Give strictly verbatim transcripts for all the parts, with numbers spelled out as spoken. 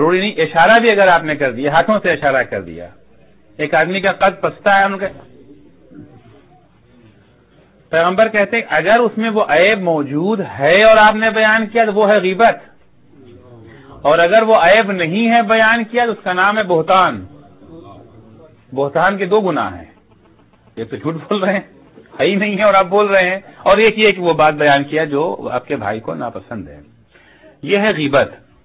ضروری نہیں، اشارہ بھی اگر آپ نے کر دیا، ہاتھوں سے اشارہ کر دیا، ایک آدمی کا قد پستہ ہے، ان کا پیغمبر کہتے ہیں اگر اس میں وہ عیب موجود ہے اور آپ نے بیان کیا تو وہ ہے غیبت، اور اگر وہ عیب نہیں ہے بیان کیا تو اس کا نام ہے بہتان۔ بہتان کے دو گناہ ہیں، ایک تو جھوٹ بول رہے ہیں، ہے ہی نہیں ہے اور آپ بول رہے ہیں، اور ایک یہ کہ وہ بات بیان کیا جو آپ کے بھائی کو ناپسند ہے، یہ ہے غیبت۔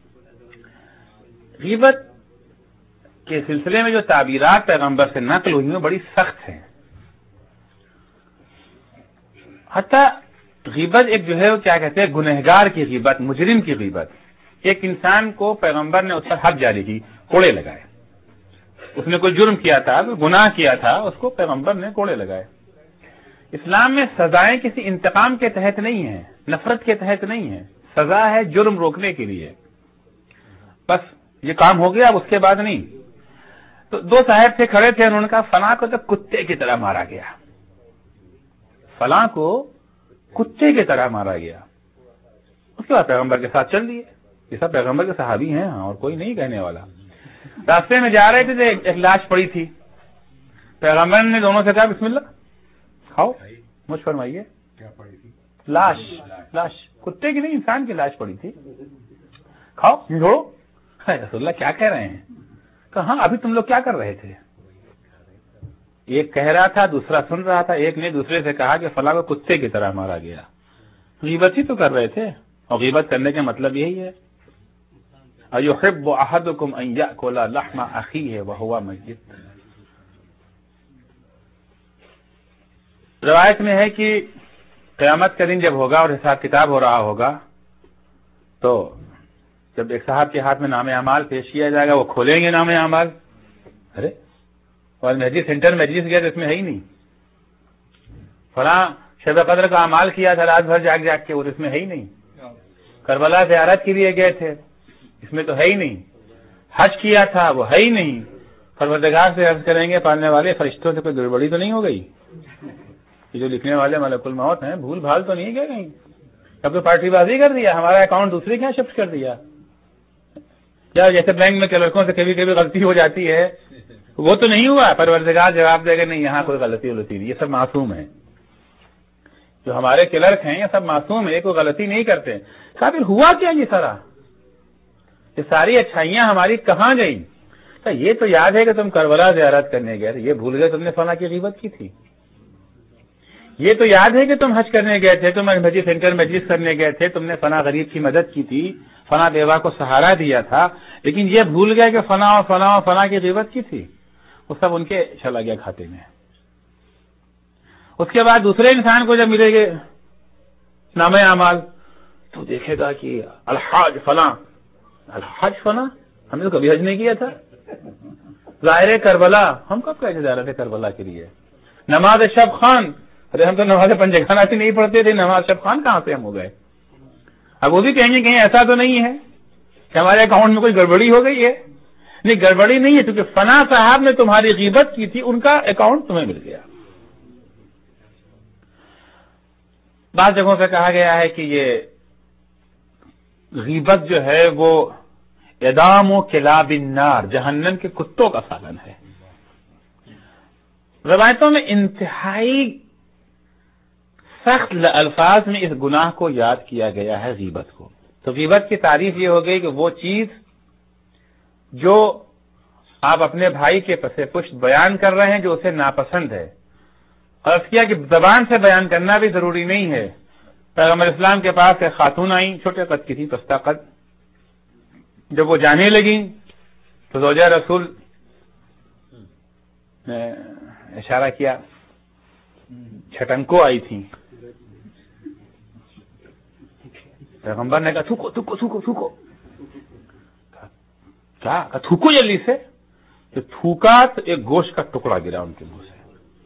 غیبت کے سلسلے میں جو تعبیرات پیغمبر سے نقل ہوئی ہیں بڑی سخت ہیں، حتیٰ غیبت ایک جو ہے وہ کیا کہتے ہیں گنہگار کی غیبت، مجرم کی غیبت۔ ایک انسان کو پیغمبر نے اس پر حد جاری کی، کوڑے لگائے، اس نے کوئی جرم کیا تھا، گناہ کیا تھا، اس کو پیغمبر نے کوڑے لگائے۔ اسلام میں سزائیں کسی انتقام کے تحت نہیں ہیں، نفرت کے تحت نہیں ہیں، سزا ہے جرم روکنے کے لیے، بس یہ کام ہو گیا، اب اس کے بعد نہیں۔ تو دو صاحب تھے کھڑے تھے، انہوں نے کہا فلاں کو تو کتے کی طرح مارا گیا، فلاں کو کتے کی طرح مارا گیا۔ اس کے بعد پیغمبر کے ساتھ چل دیے، یہ سب پیغمبر کے صحابی ہیں ہاں، اور کوئی نہیں کہنے والا۔ راستے میں جا رہے تھے تو ایک لاش پڑی تھی، پیغمبر نے دونوں سے کہا بسم اللہ کھاؤ، مجھ فرمائیے کیا پڑی تھی؟ لاش، لاش کتے کی نہیں، انسان کی لاش پڑی تھی، کھاؤ چھوڑو۔ رسول اللہ کیا کہہ رہے ہیں؟ کہاں ابھی تم لوگ کیا کر رہے تھے؟ ایک کہہ رہا تھا، دوسرا سن رہا تھا، ایک نے دوسرے سے کہا کہ فلاں کو کتے کی طرح مارا گیا۔ غیبت ہی تو کر رہے تھے، اور غیبت کرنے کا مطلب یہی ہے اَيُحِبُّ أَحَدُكُمْ أَن يَأْكُلَ لَحْمَ أَخِيهِ وَهُوَ مَيِّتٌ۔ روایت میں ہے کہ قیامت کا دن جب ہوگا اور حساب کتاب ہو رہا ہوگا تو جب ایک صاحب کے ہاتھ میں نام اعمال پیش کیا جائے گا، وہ کھولیں گے نام اعمال، ارے اور مجلس سینٹر مجلس گیا تو اس میں ہے ہی نہیں، فلاں شب قدر کا اعمال کیا تھا رات بھر جاگ جاگ کے، اور اس میں ہے ہی نہیں، کربلا زیارت کے لیے گئے تھے، اس میں تو ہے ہی نہیں، حج کیا تھا وہ ہے ہی نہیں۔ پروردگار سے عرض کریں گے پالنے والے فرشتوں سے کوئی گڑبڑی تو نہیں ہو گئی؟ یہ جو لکھنے والے ملک الموت ہیں بھول بھال تو نہیں گئے کہیں؟ اب تو پارٹی بازی کر دیا، ہمارا اکاؤنٹ دوسرے کے یہاں شفٹ کر دیا، یا جیسے بینک میں کلرکوں سے کبھی کبھی غلطی ہو جاتی ہے، وہ تو نہیں ہوا؟ پروردگار جواب دے گا نہیں، یہاں کوئی غلطی غلطی نہیں، یہ سب معصوم ہیں، جو ہمارے کلرک ہیں یہ سب معصوم ہیں، کوئی غلطی نہیں کرتے۔ پھر ہوا کیا یہ سارا؟ یہ ساری اچھائیاں ہماری کہاں گئیں؟ یہ تو یاد ہے کہ تم کربلا زیارت کرنے گئے تھے، یہ بھول گئے تم نے فلاں کی غیبت کی تھی۔ یہ تو یاد ہے کہ تم حج کرنے گئے تھے، تم مجلس سینٹر مجلس کرنے گئے تھے، تم نے فلاں غریب کی مدد کی تھی، فلاں بیوہ کو سہارا دیا تھا، لیکن یہ بھول گئے کہ فلاں اور فلاں اور فلاں کی غیبت کی تھی، وہ سب ان کے چلا گیا کھاتے میں۔ اس کے بعد دوسرے انسان کو جب ملے گے نامہ اعمال تو دیکھے گا کہ الحاج فلاں، الحاج فلاں، ہم نے تو کبھی حج نہیں کیا تھا، ظاہر کربلا، ہم کب کہتے زیارت کربلا کے لیے، نماز شب خان، ارے ہم تو نماز پنجگاناتی نہیں پڑھتے تھے، نماز شب خان کہاں سے ہم ہو گئے؟ اب وہ بھی کہیں گے کہیں ایسا تو نہیں ہے کہ ہمارے اکاؤنٹ میں کوئی گڑبڑی ہو گئی ہے؟ نہیں، گڑبڑی نہیں ہے، کیونکہ فلاں صاحب نے تمہاری غیبت کی تھی، ان کا اکاؤنٹ تمہیں مل گیا۔ بعض جگہوں پہ کہا گیا ہے کہ یہ غیبت جو ہے وہ اعدام و کلاب النار، جہنم کے کتوں کا سالن ہے۔ روایتوں میں انتہائی سخت الفاظ میں اس گناہ کو یاد کیا گیا ہے، غیبت کو۔ تو غیبت کی تعریف یہ ہو گئی کہ وہ چیز جو آپ اپنے بھائی کے پس پشت بیان کر رہے ہیں جو اسے ناپسند ہے، اور اس کیا کہ زبان سے بیان کرنا بھی ضروری نہیں ہے۔ پیغمبر اسلام کے پاس ایک خاتون آئیں، چھوٹے قد کی تھی، پستہ قد، جب وہ جانے لگیں تو زوجہ رسول نے اشارہ کیا، چھٹنکو آئی تھی، پیغمبر نے کہا تھوکو تھوکو تھوکو تھوکو، کیا کہا تھوکو جلدی سے، تو تھوکا تو ایک گوشت کا ٹکڑا گرا ان کے منہ سے،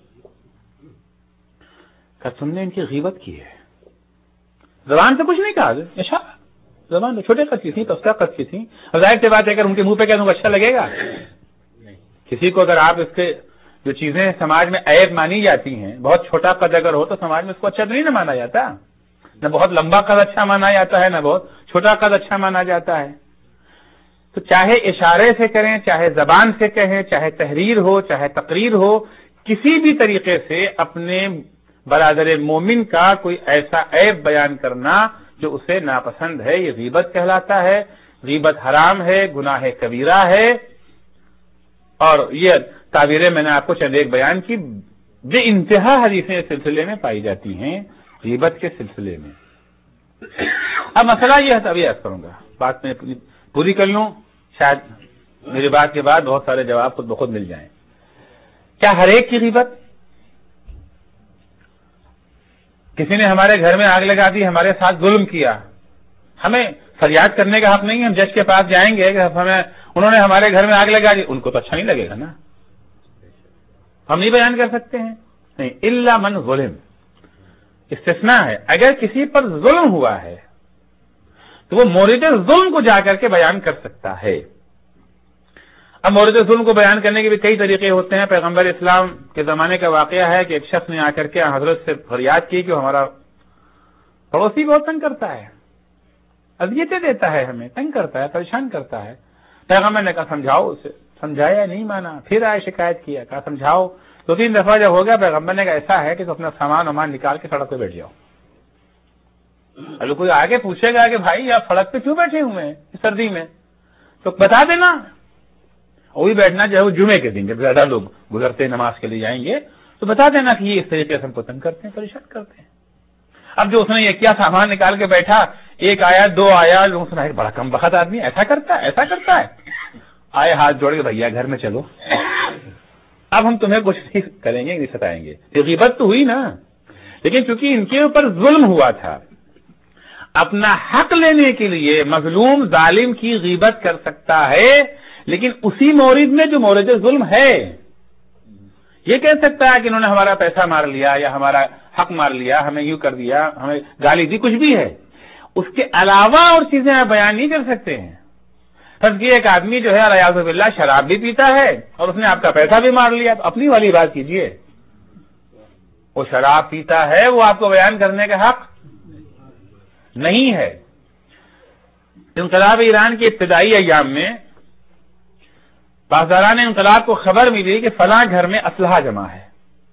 کہا تم نے ان کی غیبت کی ہے۔ زبان سے کچھ نہیں کہا، اشارہ، زبان تو چھوٹے قد کی تھی، پستہ قد کی تھی، اور ظاہر سی بات ہے اگر ان کے منہ پہ کہہ دوں اچھا لگے گا؟ کسی کو اگر آپ اس کے جو چیزیں سماج میں عیب مانی جاتی ہیں، بہت چھوٹا قد اگر ہو تو سماج میں اس کو اچھا تو نہیں نہ مانا جاتا، نہ بہت لمبا قد اچھا مانا جاتا ہے، نہ بہت چھوٹا قد اچھا مانا جاتا ہے۔ تو چاہے اشارے سے کریں، چاہے زبان سے کہیں، چاہے تحریر ہو، چاہے تقریر ہو، کسی بھی طریقے سے اپنے برادر مومن کا کوئی ایسا عیب بیان کرنا جو اسے ناپسند ہے، یہ غیبت کہلاتا ہے. غیبت حرام ہے، گناہ کبیرہ ہے، اور یہ تعبیریں میں نے آپ کو چند ایک بیان کی، بے انتہا حدیثیں اس سلسلے میں پائی جاتی ہیں غیبت کے سلسلے میں. اب مسئلہ یہ ہے، ابھی عرض کروں گا، بات میں پوری کر لوں، شاید میری بات کے بعد بہت سارے جواب خود بخود مل جائیں. کیا ہر ایک کی غیبت؟ کسی نے ہمارے گھر میں آگ لگا دی، ہمارے ساتھ ظلم کیا، ہمیں فریاد کرنے کا حق نہیں ہے. ہم جج کے پاس جائیں گے کہ ہمیں انہوں نے ہمارے گھر میں آگ لگا دی، ان کو تو اچھا نہیں لگے گا نا، ہم نہیں بیان کر سکتے ہیں. نہیں، الا من ظلم، استثناء ہے. اگر کسی پر ظلم ہوا ہے تو وہ مورد ظلم کو جا کر کے بیان کر سکتا ہے. اب مورد ظلم کو بیان کرنے کے بھی کئی طریقے ہوتے ہیں. پیغمبر اسلام کے زمانے کا واقعہ ہے کہ ایک شخص نے آ کر کے حضرت سے فریاد کی کہ ہمارا پڑوسی بہت تنگ کرتا ہے، اذیتیں دیتا ہے، ہمیں تنگ کرتا ہے، پریشان کرتا ہے. پیغمبر نے کہا سمجھاؤ اسے، سمجھایا نہیں مانا، پھر آئے شکایت کیا، کہا سمجھاؤ. دو تین دفعہ جب ہو گیا، پیغمبر نے کہا ایسا ہے کہ تو اپنا سامان وامان نکال کے سڑک پہ بیٹھ جاؤ. اگر کوئی آگے پوچھے گا کہ بھائی آپ سڑک پہ کیوں بیٹھے ہوئے ہیں اس سردی میں، تو بتا دینا. وہی بیٹھنا جو ہے وہ جمعے کے دن جب زیادہ لوگ گزرتے نماز کے لیے جائیں گے تو بتا دینا کہ یہ اس طریقے سے ہم کو تنگ کرتے ہیں، پریشان کرتے ہیں. اب جو اس نے یہ کیا، سامان نکال کے بیٹھا، ایک آیا دو آیا، لوگوں سنا ہے بڑا کم بخت آدمی، ایسا کرتا ہے ایسا کرتا ہے. آئے ہاتھ جوڑ کے بھیا گھر میں چلو، اب ہم تمہیں کچھ نہیں کریں گے، نہیں ستائیں گے. یہ غیبت تو ہوئی نا، لیکن چونکہ ان کے اوپر ظلم ہوا تھا، اپنا حق لینے کے لیے مظلوم ظالم کی غیبت کر سکتا ہے، لیکن اسی مورد میں جو مورد ظلم ہے. یہ کہہ سکتا ہے کہ انہوں نے ہمارا پیسہ مار لیا یا ہمارا حق مار لیا، ہمیں یوں کر دیا، ہمیں گالی دی، کچھ بھی ہے. اس کے علاوہ اور چیزیں آپ بیان نہیں کر سکتے ہیں. فرض کیجیے ایک آدمی جو ہے الیاذ باللہ شراب بھی پیتا ہے اور اس نے آپ کا پیسہ بھی مار لیا، تو اپنی والی بات کیجیے. وہ شراب پیتا ہے، وہ آپ کو بیان کرنے کا حق نہیں ہے. انقلاب ایران کے ابتدائی ایام میں پاسداران انقلاب کو خبر ملی کہ فلاں گھر میں اسلحہ جمع ہے.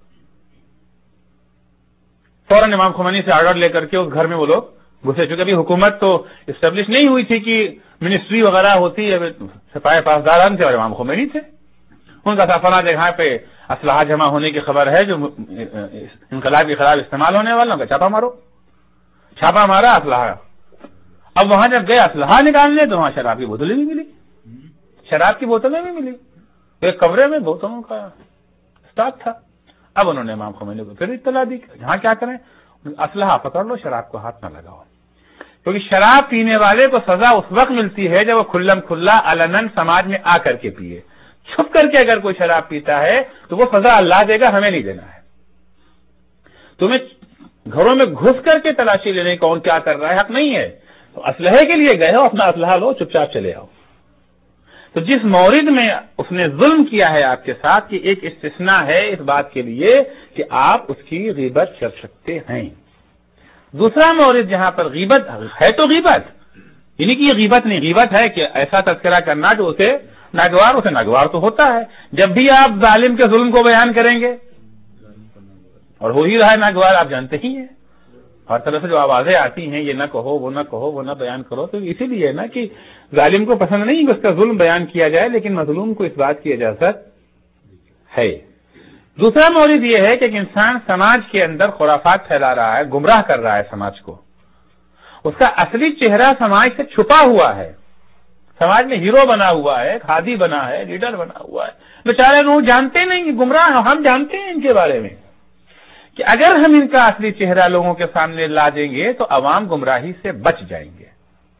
فوراً امام خمینی سے آرڈر لے کر کے اس گھر میں وہ لوگ گھسے. چونکہ ابھی حکومت تو اسٹیبلش نہیں ہوئی تھی کہ منسٹری وغیرہ ہوتی ہے، سپاہی پاسداران تھے اور امام خمینی تھے. ان کا تھا فلاں جگہ پہ اسلحہ جمع ہونے کی خبر ہے جو انقلاب کے خلاف استعمال ہونے والوں کا، چھاپا مارو. چھاپا مارا، اسلحہ. اب وہاں جب گئے اسلحہ نکالنے تو وہاں شراب کی بوتلیں بھی ملی، شراب کی بوتلیں بھی ملی. ایک کمرے میں بوتلوں کا اسٹاک تھا. اب انہوں نے امام خمینی کو پھر اطلاع دی کہ جہاں کیا کریں، اسلحہ پکڑ لو، شراب کو ہاتھ نہ لگاؤ. کیونکہ شراب پینے والے کو سزا اس وقت ملتی ہے جب وہ کھلم کھلا علنن سماج میں آ کر کے پیے. چھپ کر کے اگر کوئی شراب پیتا ہے تو وہ سزا اللہ دے گا، ہمیں نہیں دینا ہے. تمہیں گھروں میں گھس کر کے تلاشی لینے کون کیا کر رہا ہے حق نہیں ہے. تو اسلحے کے لیے گئے ہو، اپنا اسلحہ لو، چپ چاپ چلے آؤ. تو جس مورد میں اس نے ظلم کیا ہے آپ کے ساتھ، کہ ایک استثناء ہے اس بات کے لیے کہ آپ اس کی غیبت کر سکتے ہیں. دوسرا مورد جہاں پر غیبت ہے تو غیبت یعنی کہ یہ غیبت نہیں، غیبت ہے کہ ایسا تذکرہ کرنا جو اسے ناگوار، اسے ناگوار تو ہوتا ہے. جب بھی آپ ظالم کے ظلم کو بیان کریں گے، اور ہو ہی رہا ہے ناگوار، آپ جانتے ہی ہیں ہر طرح سے جو آوازیں آتی ہیں، یہ نہ کہو، وہ نہ کہو، وہ نہ بیان کرو. تو اسی لیے نا کہ ظالم کو پسند نہیں کہ اس کا ظلم بیان کیا جائے، لیکن مظلوم کو اس بات کی اجازت ہے. دوسرا مورد یہ ہے کہ ایک انسان سماج کے اندر خرافات پھیلا رہا ہے، گمراہ کر رہا ہے سماج کو. اس کا اصلی چہرہ سماج سے چھپا ہوا ہے، سماج میں ہیرو بنا ہوا ہے، خادی بنا ہے، لیڈر بنا ہوا ہے. بیچارے لوگ جانتے نہیں، گمراہ. ہم جانتے ہیں ان کے بارے میں کہ اگر ہم ان کا اصلی چہرہ لوگوں کے سامنے لا دیں گے تو عوام گمراہی سے بچ جائیں گے.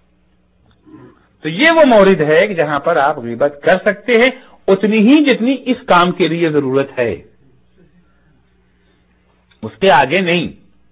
تو یہ وہ مورد ہے کہ جہاں پر آپ غیبت کر سکتے ہیں، اتنی ہی جتنی اس کام کے لیے ضرورت ہے، اس کے آگے نہیں.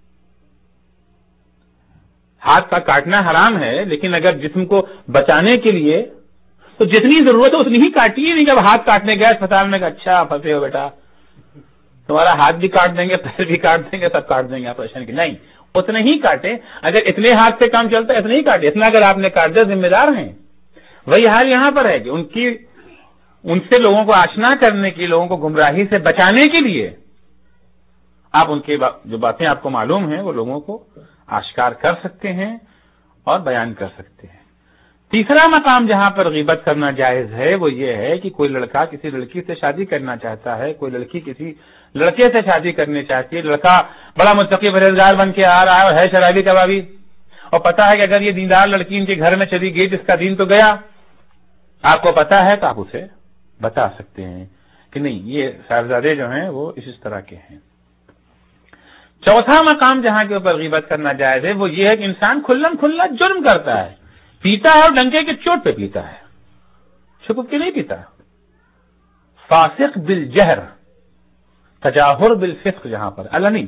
ہاتھ کا کاٹنا حرام ہے، لیکن اگر جسم کو بچانے کے لیے تو جتنی ضرورت ہے اتنی ہی کاٹیے. نہیں جب ہاتھ کاٹنے گئے اسپتال میں کہ اچھا پھنسے ہو بیٹا، تمہارا ہاتھ بھی کاٹ دیں گے، پیر بھی کاٹ دیں گے، سب کاٹ دیں گے، آپ پریشان کی نہیں. اتنے ہی کاٹے. اگر اتنے ہاتھ سے کام چلتا ہے اتنے ہی کاٹے. اتنا اگر آپ نے کاٹ دیا ذمہ دار ہیں. وہی حال یہاں پر ہے کہ ان کی ان سے لوگوں کو آشنا کرنے کی، لوگوں کو گمراہی سے بچانے کے لیے آپ ان کی جو باتیں آپ کو معلوم ہیں وہ لوگوں کو آشکار کر سکتے ہیں اور بیان کر سکتے ہیں۔ تیسرا مقام جہاں پر غیبت کرنا جائز ہے وہ یہ ہے کہ کوئی لڑکا کسی لڑکی سے شادی کرنا چاہتا ہے، کوئی لڑکی کسی لڑکے سے شادی کرنی چاہتی ہے، لڑکا بڑا متقی پرہیزگار بن کے آ رہا ہے اور ہے شرابی کبابی، اور پتا ہے کہ اگر یہ دیندار لڑکی ان کے گھر میں چلی گئی تو اس کا دین تو گیا، آپ کو پتا ہے تو آپ اسے بتا سکتے ہیں کہ نہیں یہ صاحبزادے جو ہیں وہ اس طرح کے ہیں۔ چوتھا مقام جہاں کے اوپر غیبت کرنا جائز ہے وہ یہ ہے کہ انسان کھلم کھلا جرم کرتا ہے، پیتا ہے اور ڈنکے کے چوٹ پہ پیتا ہے، چھپ کے نہیں پیتا۔ فاسق بالجہر، تجاہر بالفسق جہاں پر علنی،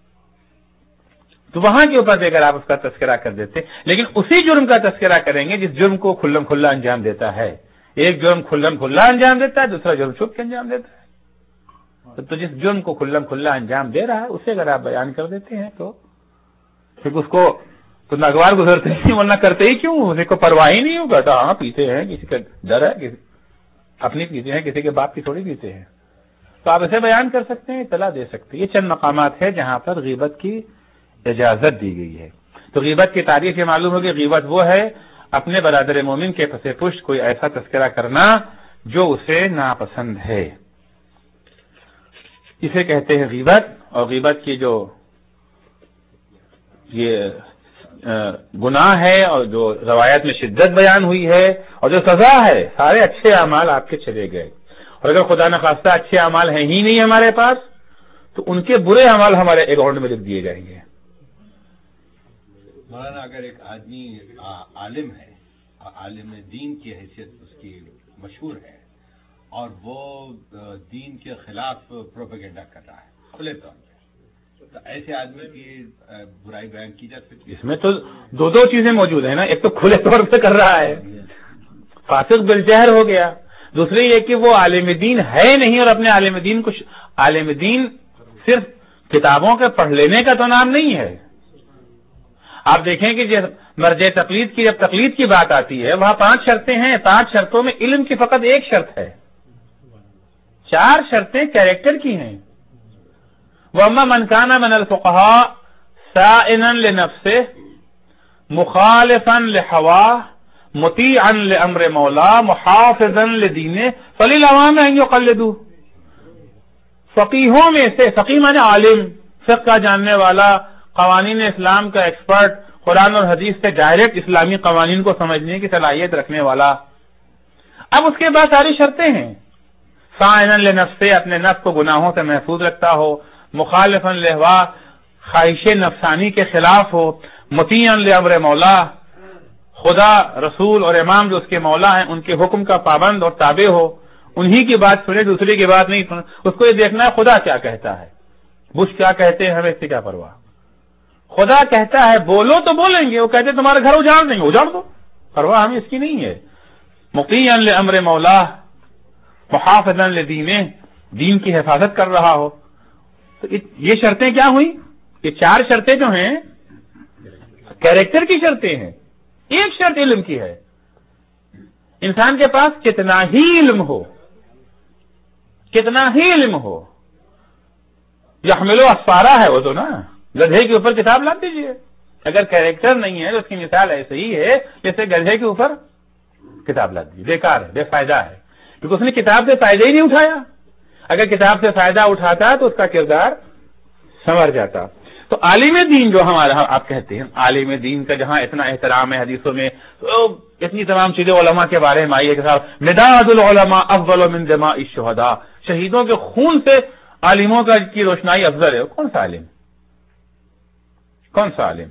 تو وہاں کے اوپر دیکھ کر آپ اس کا تذکرہ کر دیتے، لیکن اسی جرم کا تذکرہ کریں گے جس جرم کو کھلم کھلا انجام دیتا ہے۔ ایک جرم کھلم کھلا انجام دیتا ہے، دوسرا جرم چھپ کے انجام دیتا ہے۔ تو جس جرم کو کھلم کھلا انجام دے رہا ہے اسے اگر آپ بیان کر دیتے ہیں تو پھر اس کو تو ناگوار گزرتے ہی، ورنہ کرتے ہی کیوں؟ اسے کو پرواہ ہی نہیں ہوگا، ہاں پیتے ہیں، کسی کا ڈر ہے، کسی اپنی پیتے ہیں، کسی کے باپ کی تھوڑی پیتے ہیں، تو آپ اسے بیان کر سکتے ہیں، اطلاع دے سکتے ہیں۔ یہ چند مقامات ہیں جہاں پر غیبت کی اجازت دی گئی ہے۔ تو غیبت کی تعریف یہ معلوم ہوگی، غیبت وہ ہے اپنے برادر مومن کے پس پشت کوئی ایسا تذکرہ کرنا جو اسے ناپسند ہے، اسے کہتے ہیں غیبت۔ اور غیبت کی جو یہ گناہ ہے اور جو روایت میں شدت بیان ہوئی ہے اور جو سزا ہے، سارے اچھے اعمال آپ کے چلے گئے، اور اگر خدا نخواستہ اچھے اعمال ہیں ہی نہیں ہمارے پاس تو ان کے برے اعمال ہمارے اکاؤنٹ میں لکھ دیے جائیں گے۔ مولانا اگر ایک آدمی عالم ہے، عالم دین کی حیثیت اس کی مشہور ہے، اور وہ دین کے خلاف پروپیگنڈا کر رہا ہے کھلے طور پہ، تو ایسے آدمی کی برائی بیان کی جا سکتی ہے؟ اس میں تو دو دو چیزیں موجود ہیں نا، ایک تو کھلے طور پہ کر رہا ہے، فاسق بالجہر ہو گیا، دوسری یہ کہ وہ عالم دین ہے نہیں، اور اپنے عالم دین کو عالم دین صرف کتابوں کے پڑھ لینے کا تو نام نہیں ہے۔ آپ دیکھیں کہ جب مرجع تقلید کی جب تقلید کی بات آتی ہے وہاں پانچ شرطیں ہیں، پانچ شرطوں میں علم کی فقط ایک شرط ہے، چار شرطیں کیریکٹر کی ہیں۔ وَأَمَّا مَنْ كَانَ مِنَ الْفُقَهَاءِ سَائِنًا لِنَفْسِهِ مُخَالِفًا لِحَوَاهِ مُطِيعًا لِأَمْرِ مَوْلَاهِ مُحَافِظًا لِدِينِهِ فَلِلْعَوَامِ أَن يُقَلِّدُوهُ۔ فقیہوں میں سے، فقیہ مانے عالم، فقہ کا جاننے والا، قوانین اسلام کا ایکسپرٹ، قرآن اور حدیث سے ڈائریکٹ اسلامی قوانین کو سمجھنے کی صلاحیت رکھنے والا۔ اب اس کے بعد ساری شرطیں ہیں، سائنًا لنفسہ، اپنے نفس کو گناہوں سے محفوظ رکھتا ہو، مخالفاً لہوا، خواہش نفسانی کے خلاف ہو، مطیعاً لامر مولا، خدا، رسول اور امام جو اس کے مولا ہیں ان کے حکم کا پابند اور تابع ہو، انہی کی بات سنے، دوسرے کی بات نہیں سنے، اس کو یہ دیکھنا ہے خدا کیا کہتا ہے، بش کیا کہتے ہیں، ہمیں اس سے کیا پرواہ، خدا کہتا ہے بولو تو بولیں گے، وہ کہتے ہیں تمہارا گھر اجاڑ دیں گے، اجاڑ دو، پرواہ ہمیں اس کی نہیں ہے۔ مطیعاً لامر مولا، محافظاً لدینہ، دین کی حفاظت کر رہا ہو۔ تو یہ شرطیں کیا ہوئی؟ یہ چار شرطیں جو ہیں کیریکٹر کی شرطیں ہیں، ایک شرط علم کی ہے۔ انسان کے پاس کتنا ہی علم ہو، کتنا ہی علم ہو، یحملو اسفارا ہے وہ تو نا، گدھے کے اوپر کتاب لا دیجیے، اگر کیریکٹر نہیں ہے تو اس کی مثال ایسے ہی ہے جیسے گدھے کے اوپر کتاب لا دیجیے، بیکار ہے، بے فائدہ ہے، کیونکہ اس نے کتاب سے فائدہ ہی نہیں اٹھایا۔ اگر کتاب سے فائدہ اٹھاتا تو اس کا کردار سنور جاتا۔ تو عالم دین جو ہمارا آپ کہتے ہیں، عالم دین کا جہاں اتنا احترام ہے حدیثوں میں، تو اتنی تمام چیزیں علماء کے بارے میں آئی ہے کہ صاحب مداد العلماء افضل من دماء الشہداء، شہیدوں کے خون سے عالموں کا کی روشنائی افضل ہے۔ کون سا عالم؟ کون سا عالم؟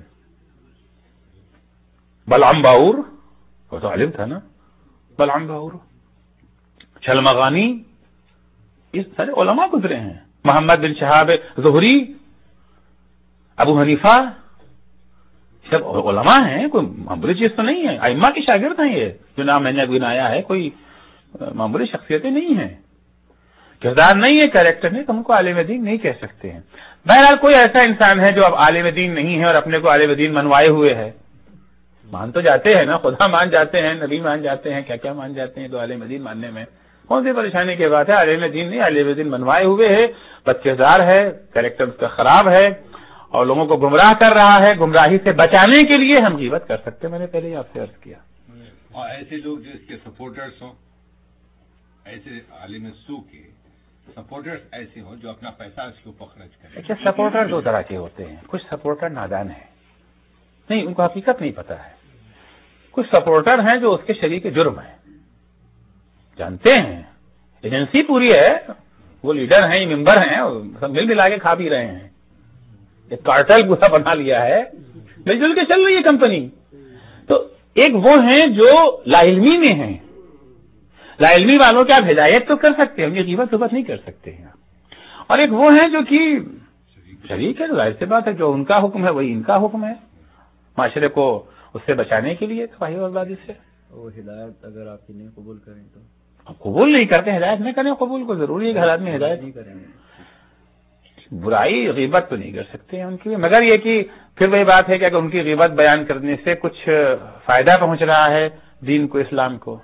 بلعم باور، وہ تو عالم تھا نا، بلعم باور، چھلمغانی، اس سارے علماء گزرے ہیں، محمد بن شہاب زہری، ابو حنیفہ، سب علماء ہیں، کوئی معمولی چیز تو نہیں ہے، ائمہ کے شاگرد ہیں یہ جو نام میں نے گنایا ہے، کوئی معمولی شخصیتیں نہیں ہیں، کردار نہیں ہے، کیریکٹر نہیں، تو ہم کو عالم دین نہیں کہہ سکتے ہیں۔ بہرحال کوئی ایسا انسان ہے جو اب عالم دین نہیں ہے اور اپنے کو عالم دین منوائے ہوئے ہے، مان تو جاتے ہیں نا، خدا مان جاتے ہیں، نبی مان جاتے ہیں، کیا کیا مان جاتے ہیں، تو عالم دین ماننے میں کون سی پریشانی کی بات ہے؟ عالم دین نہیں، عالم دین منوائے ہوئے ہے، بچےدار ہے، کریکٹر اس کا خراب ہے اور لوگوں کو گمراہ کر رہا ہے. گمراہی سے بچانے کے لیے ہم غیبت کر سکتے ہیں، میں نے پہلے ہی آپ سے عرض کیا. اور ایسے لوگ جو اس کے سپورٹرز ہوں، ایسے عالم سو کے سپورٹرز ایسے ہوں جو اپنا پیسہ اس کے اوپر خرچ کریں. اچھا، سپورٹر دو طرح کے ہوتے ہیں. کچھ سپورٹر نادان ہیں، نہیں ان کو حقیقت نہیں پتا ہے. کچھ سپورٹر ہیں جو اس کے شریک جرم ہیں، جانتے ہیں ایجنسی پوری ہے، وہ لیڈر ہیں، ممبر ہیں، سب مل ملا کے کھا پی رہے ہیں. ایک کارٹل پورا بنا لیا ہے، مل جل کے چل رہی ہے کمپنی. تو ایک وہ ہیں جو لا علمی میں ہیں، لا علمی والوں کی آپ ہدایت تو کر سکتے ہیں، ان کی غیبت صحبت نہیں کر سکتے ہیں. اور ایک وہ ہیں جو کہ شریک ہے، ظاہر سی بات ہے، جو ان کا حکم ہے وہی ان کا حکم ہے، معاشرے کو اس سے بچانے کے لیے تباہی اور بربادی سے. وہ ہدایت اگر آپ کی نہیں قبول کریں تو اب قبول نہیں کرتے، ہدایت نہیں کریں، قبول کو ضروری ہے کہ حالات میں ہدایت نہیں کریں گے. برائی غیبت تو نہیں کر سکتے ہیں ان کی، مگر یہ کہ پھر وہی بات ہے کہ اگر ان کی غیبت بیان کرنے سے کچھ فائدہ پہنچ رہا ہے دین کو، اسلام کو،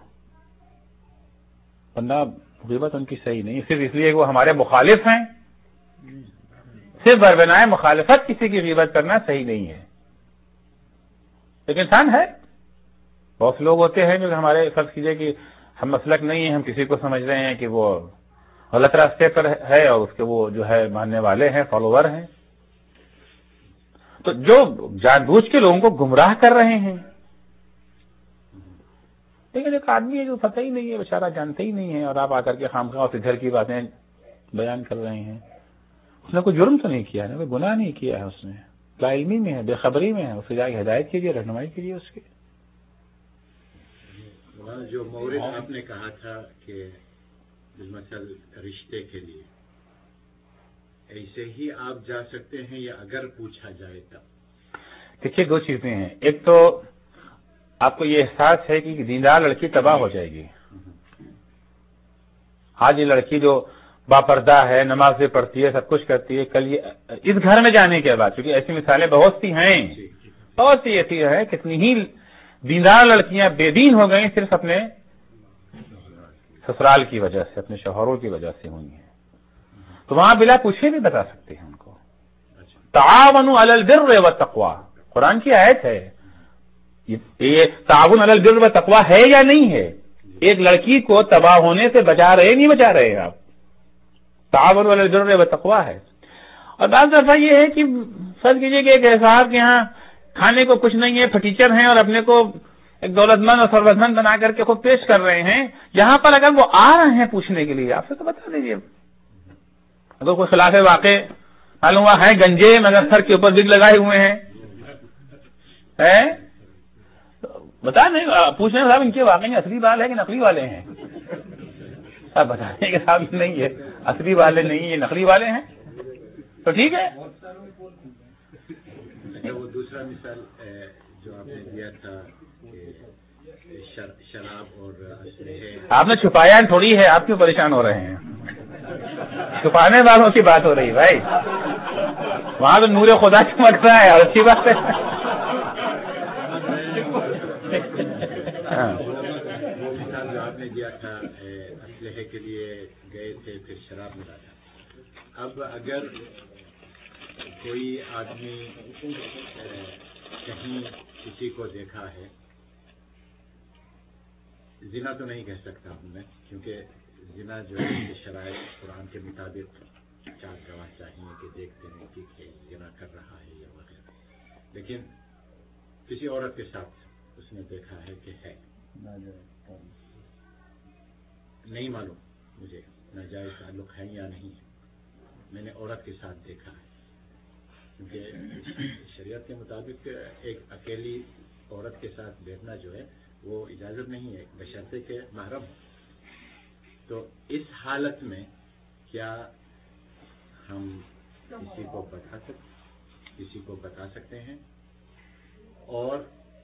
ورنہ غیبت ان کی صحیح نہیں. صرف اس لیے کہ وہ ہمارے مخالف ہیں، صرف بربنائے مخالفت کسی کی غیبت کرنا صحیح نہیں ہے. ایک انسان ہے، بہت سے لوگ ہوتے ہیں جو ہمارے فرض کیجئے کہ ہم مسلک نہیں ہیں، ہم کسی کو سمجھ رہے ہیں کہ وہ غلط راستے پر ہے اور اس کے وہ جو ہے ماننے والے ہیں، فالوور ہیں، تو جو جان بوجھ کے لوگوں کو گمراہ کر رہے ہیں. لیکن ایک آدمی ہے جو پتہ ہی نہیں ہے، بیچارہ جانتا ہی نہیں ہے، اور آپ آ کر کے خامخواہ اور ادھر کی باتیں بیان کر رہے ہیں. اس نے کوئی جرم تو نہیں کیا ہے، کوئی گناہ نہیں کیا ہے، اس نے لا علمی میں ہے، بے خبری میں ہے، اسے جا کے ہدایت کیجیے، رہنمائی کیجیے اس کی. جو مورد آپ نے کہا تھا کہ بالمثل رشتے کے لیے ایسے ہی آپ جا سکتے ہیں یا اگر پوچھا جائے تب؟ دیکھیے دو چیزیں ہیں. ایک تو آپ کو یہ احساس ہے کہ دیندار لڑکی تباہ ہو جائے گی. آج یہ لڑکی جو باپردہ ہے، نمازیں پڑھتی ہے، سب کچھ کرتی ہے، کل یہ اس گھر میں جانے کے بعد، کیونکہ ایسی مثالیں بہت سی ہیں، بہت سی ایسی ہے، کتنی ہی دیندار لڑکیاں بے دین ہو گئی صرف اپنے سسرال کی وجہ سے، اپنے شوہروں کی وجہ سے ہوئی ہیں. تو وہاں بلا پوچھے بھی بتا سکتے ہیں ان کو. تعاونوا علی البر والتقوی، قرآن کی آیت ہے. یہ تعاون علی البر والتقوی ہے یا نہیں ہے؟ ایک لڑکی کو تباہ ہونے سے بچا رہے نہیں بچا رہے آپ؟ تعاون علی البر والتقوی ہے. اور بعض دفعہ یہ ہے کہ فرض کیجیے کہ ایک صاحب کے یہاں کھانے کو کچھ نہیں ہے، پھٹیچر ہیں، اور اپنے کو ایک دولت مند اور ثروت مند بنا کر کے خود پیش کر رہے ہیں. یہاں پر اگر وہ آ رہے ہیں پوچھنے کے لیے آپ سے تو بتا دیجیے. اگر کوئی خلاف واقع معلوم ہوا ہے گنجے مگر سر کے اوپر وگ لگائے ہوئے ہیں، بتا دیں، پوچھنے صاحب ان کے واقعی اصلی بال ہے کہ نقلی والے ہیں؟ آپ بتا دیں کہ صاحب نہیں ہے، اصلی والے نہیں، یہ نقلی والے ہیں، تو ٹھیک ہے. وہ دوسرا مثال جو آپ نے دیا تھا شراب اور اسلحے، آپ نے چھپایا تھوڑی ہے، آپ کیوں پریشان ہو رہے ہیں؟ چھپانے والوں کی بات ہو رہی بھائی، وہاں تو نور خدا چمک رہا ہے، اور اچھی بات ہے. وہ مثال جو آپ نے دیا تھا اسلحے کے لیے گئے تھے پھر شراب ملا تھا. اب اگر کوئی آدمی کہیں کسی کو دیکھا ہے، زنا تو نہیں کہہ سکتا ہوں میں، کیونکہ زنا جو ہے کہ شرائط قرآن کے مطابق چار گواہ چاہیے کہ دیکھتے ہیں کہ زنا کر رہا ہے یا وغیرہ. لیکن کسی عورت کے ساتھ اس نے دیکھا ہے کہ ہے، نہیں معلوم مجھے ناجائز تعلق ہے یا نہیں ہے، میں نے عورت کے ساتھ دیکھا ہے. کیونکہ شریعت کے مطابق ایک اکیلی عورت کے ساتھ بیٹھنا جو ہے وہ اجازت نہیں ہے بشرطے کہ محرم ہو. تو اس حالت میں کیا ہم کسی کو بتا سکتے کسی کو بتا سکتے ہیں؟ اور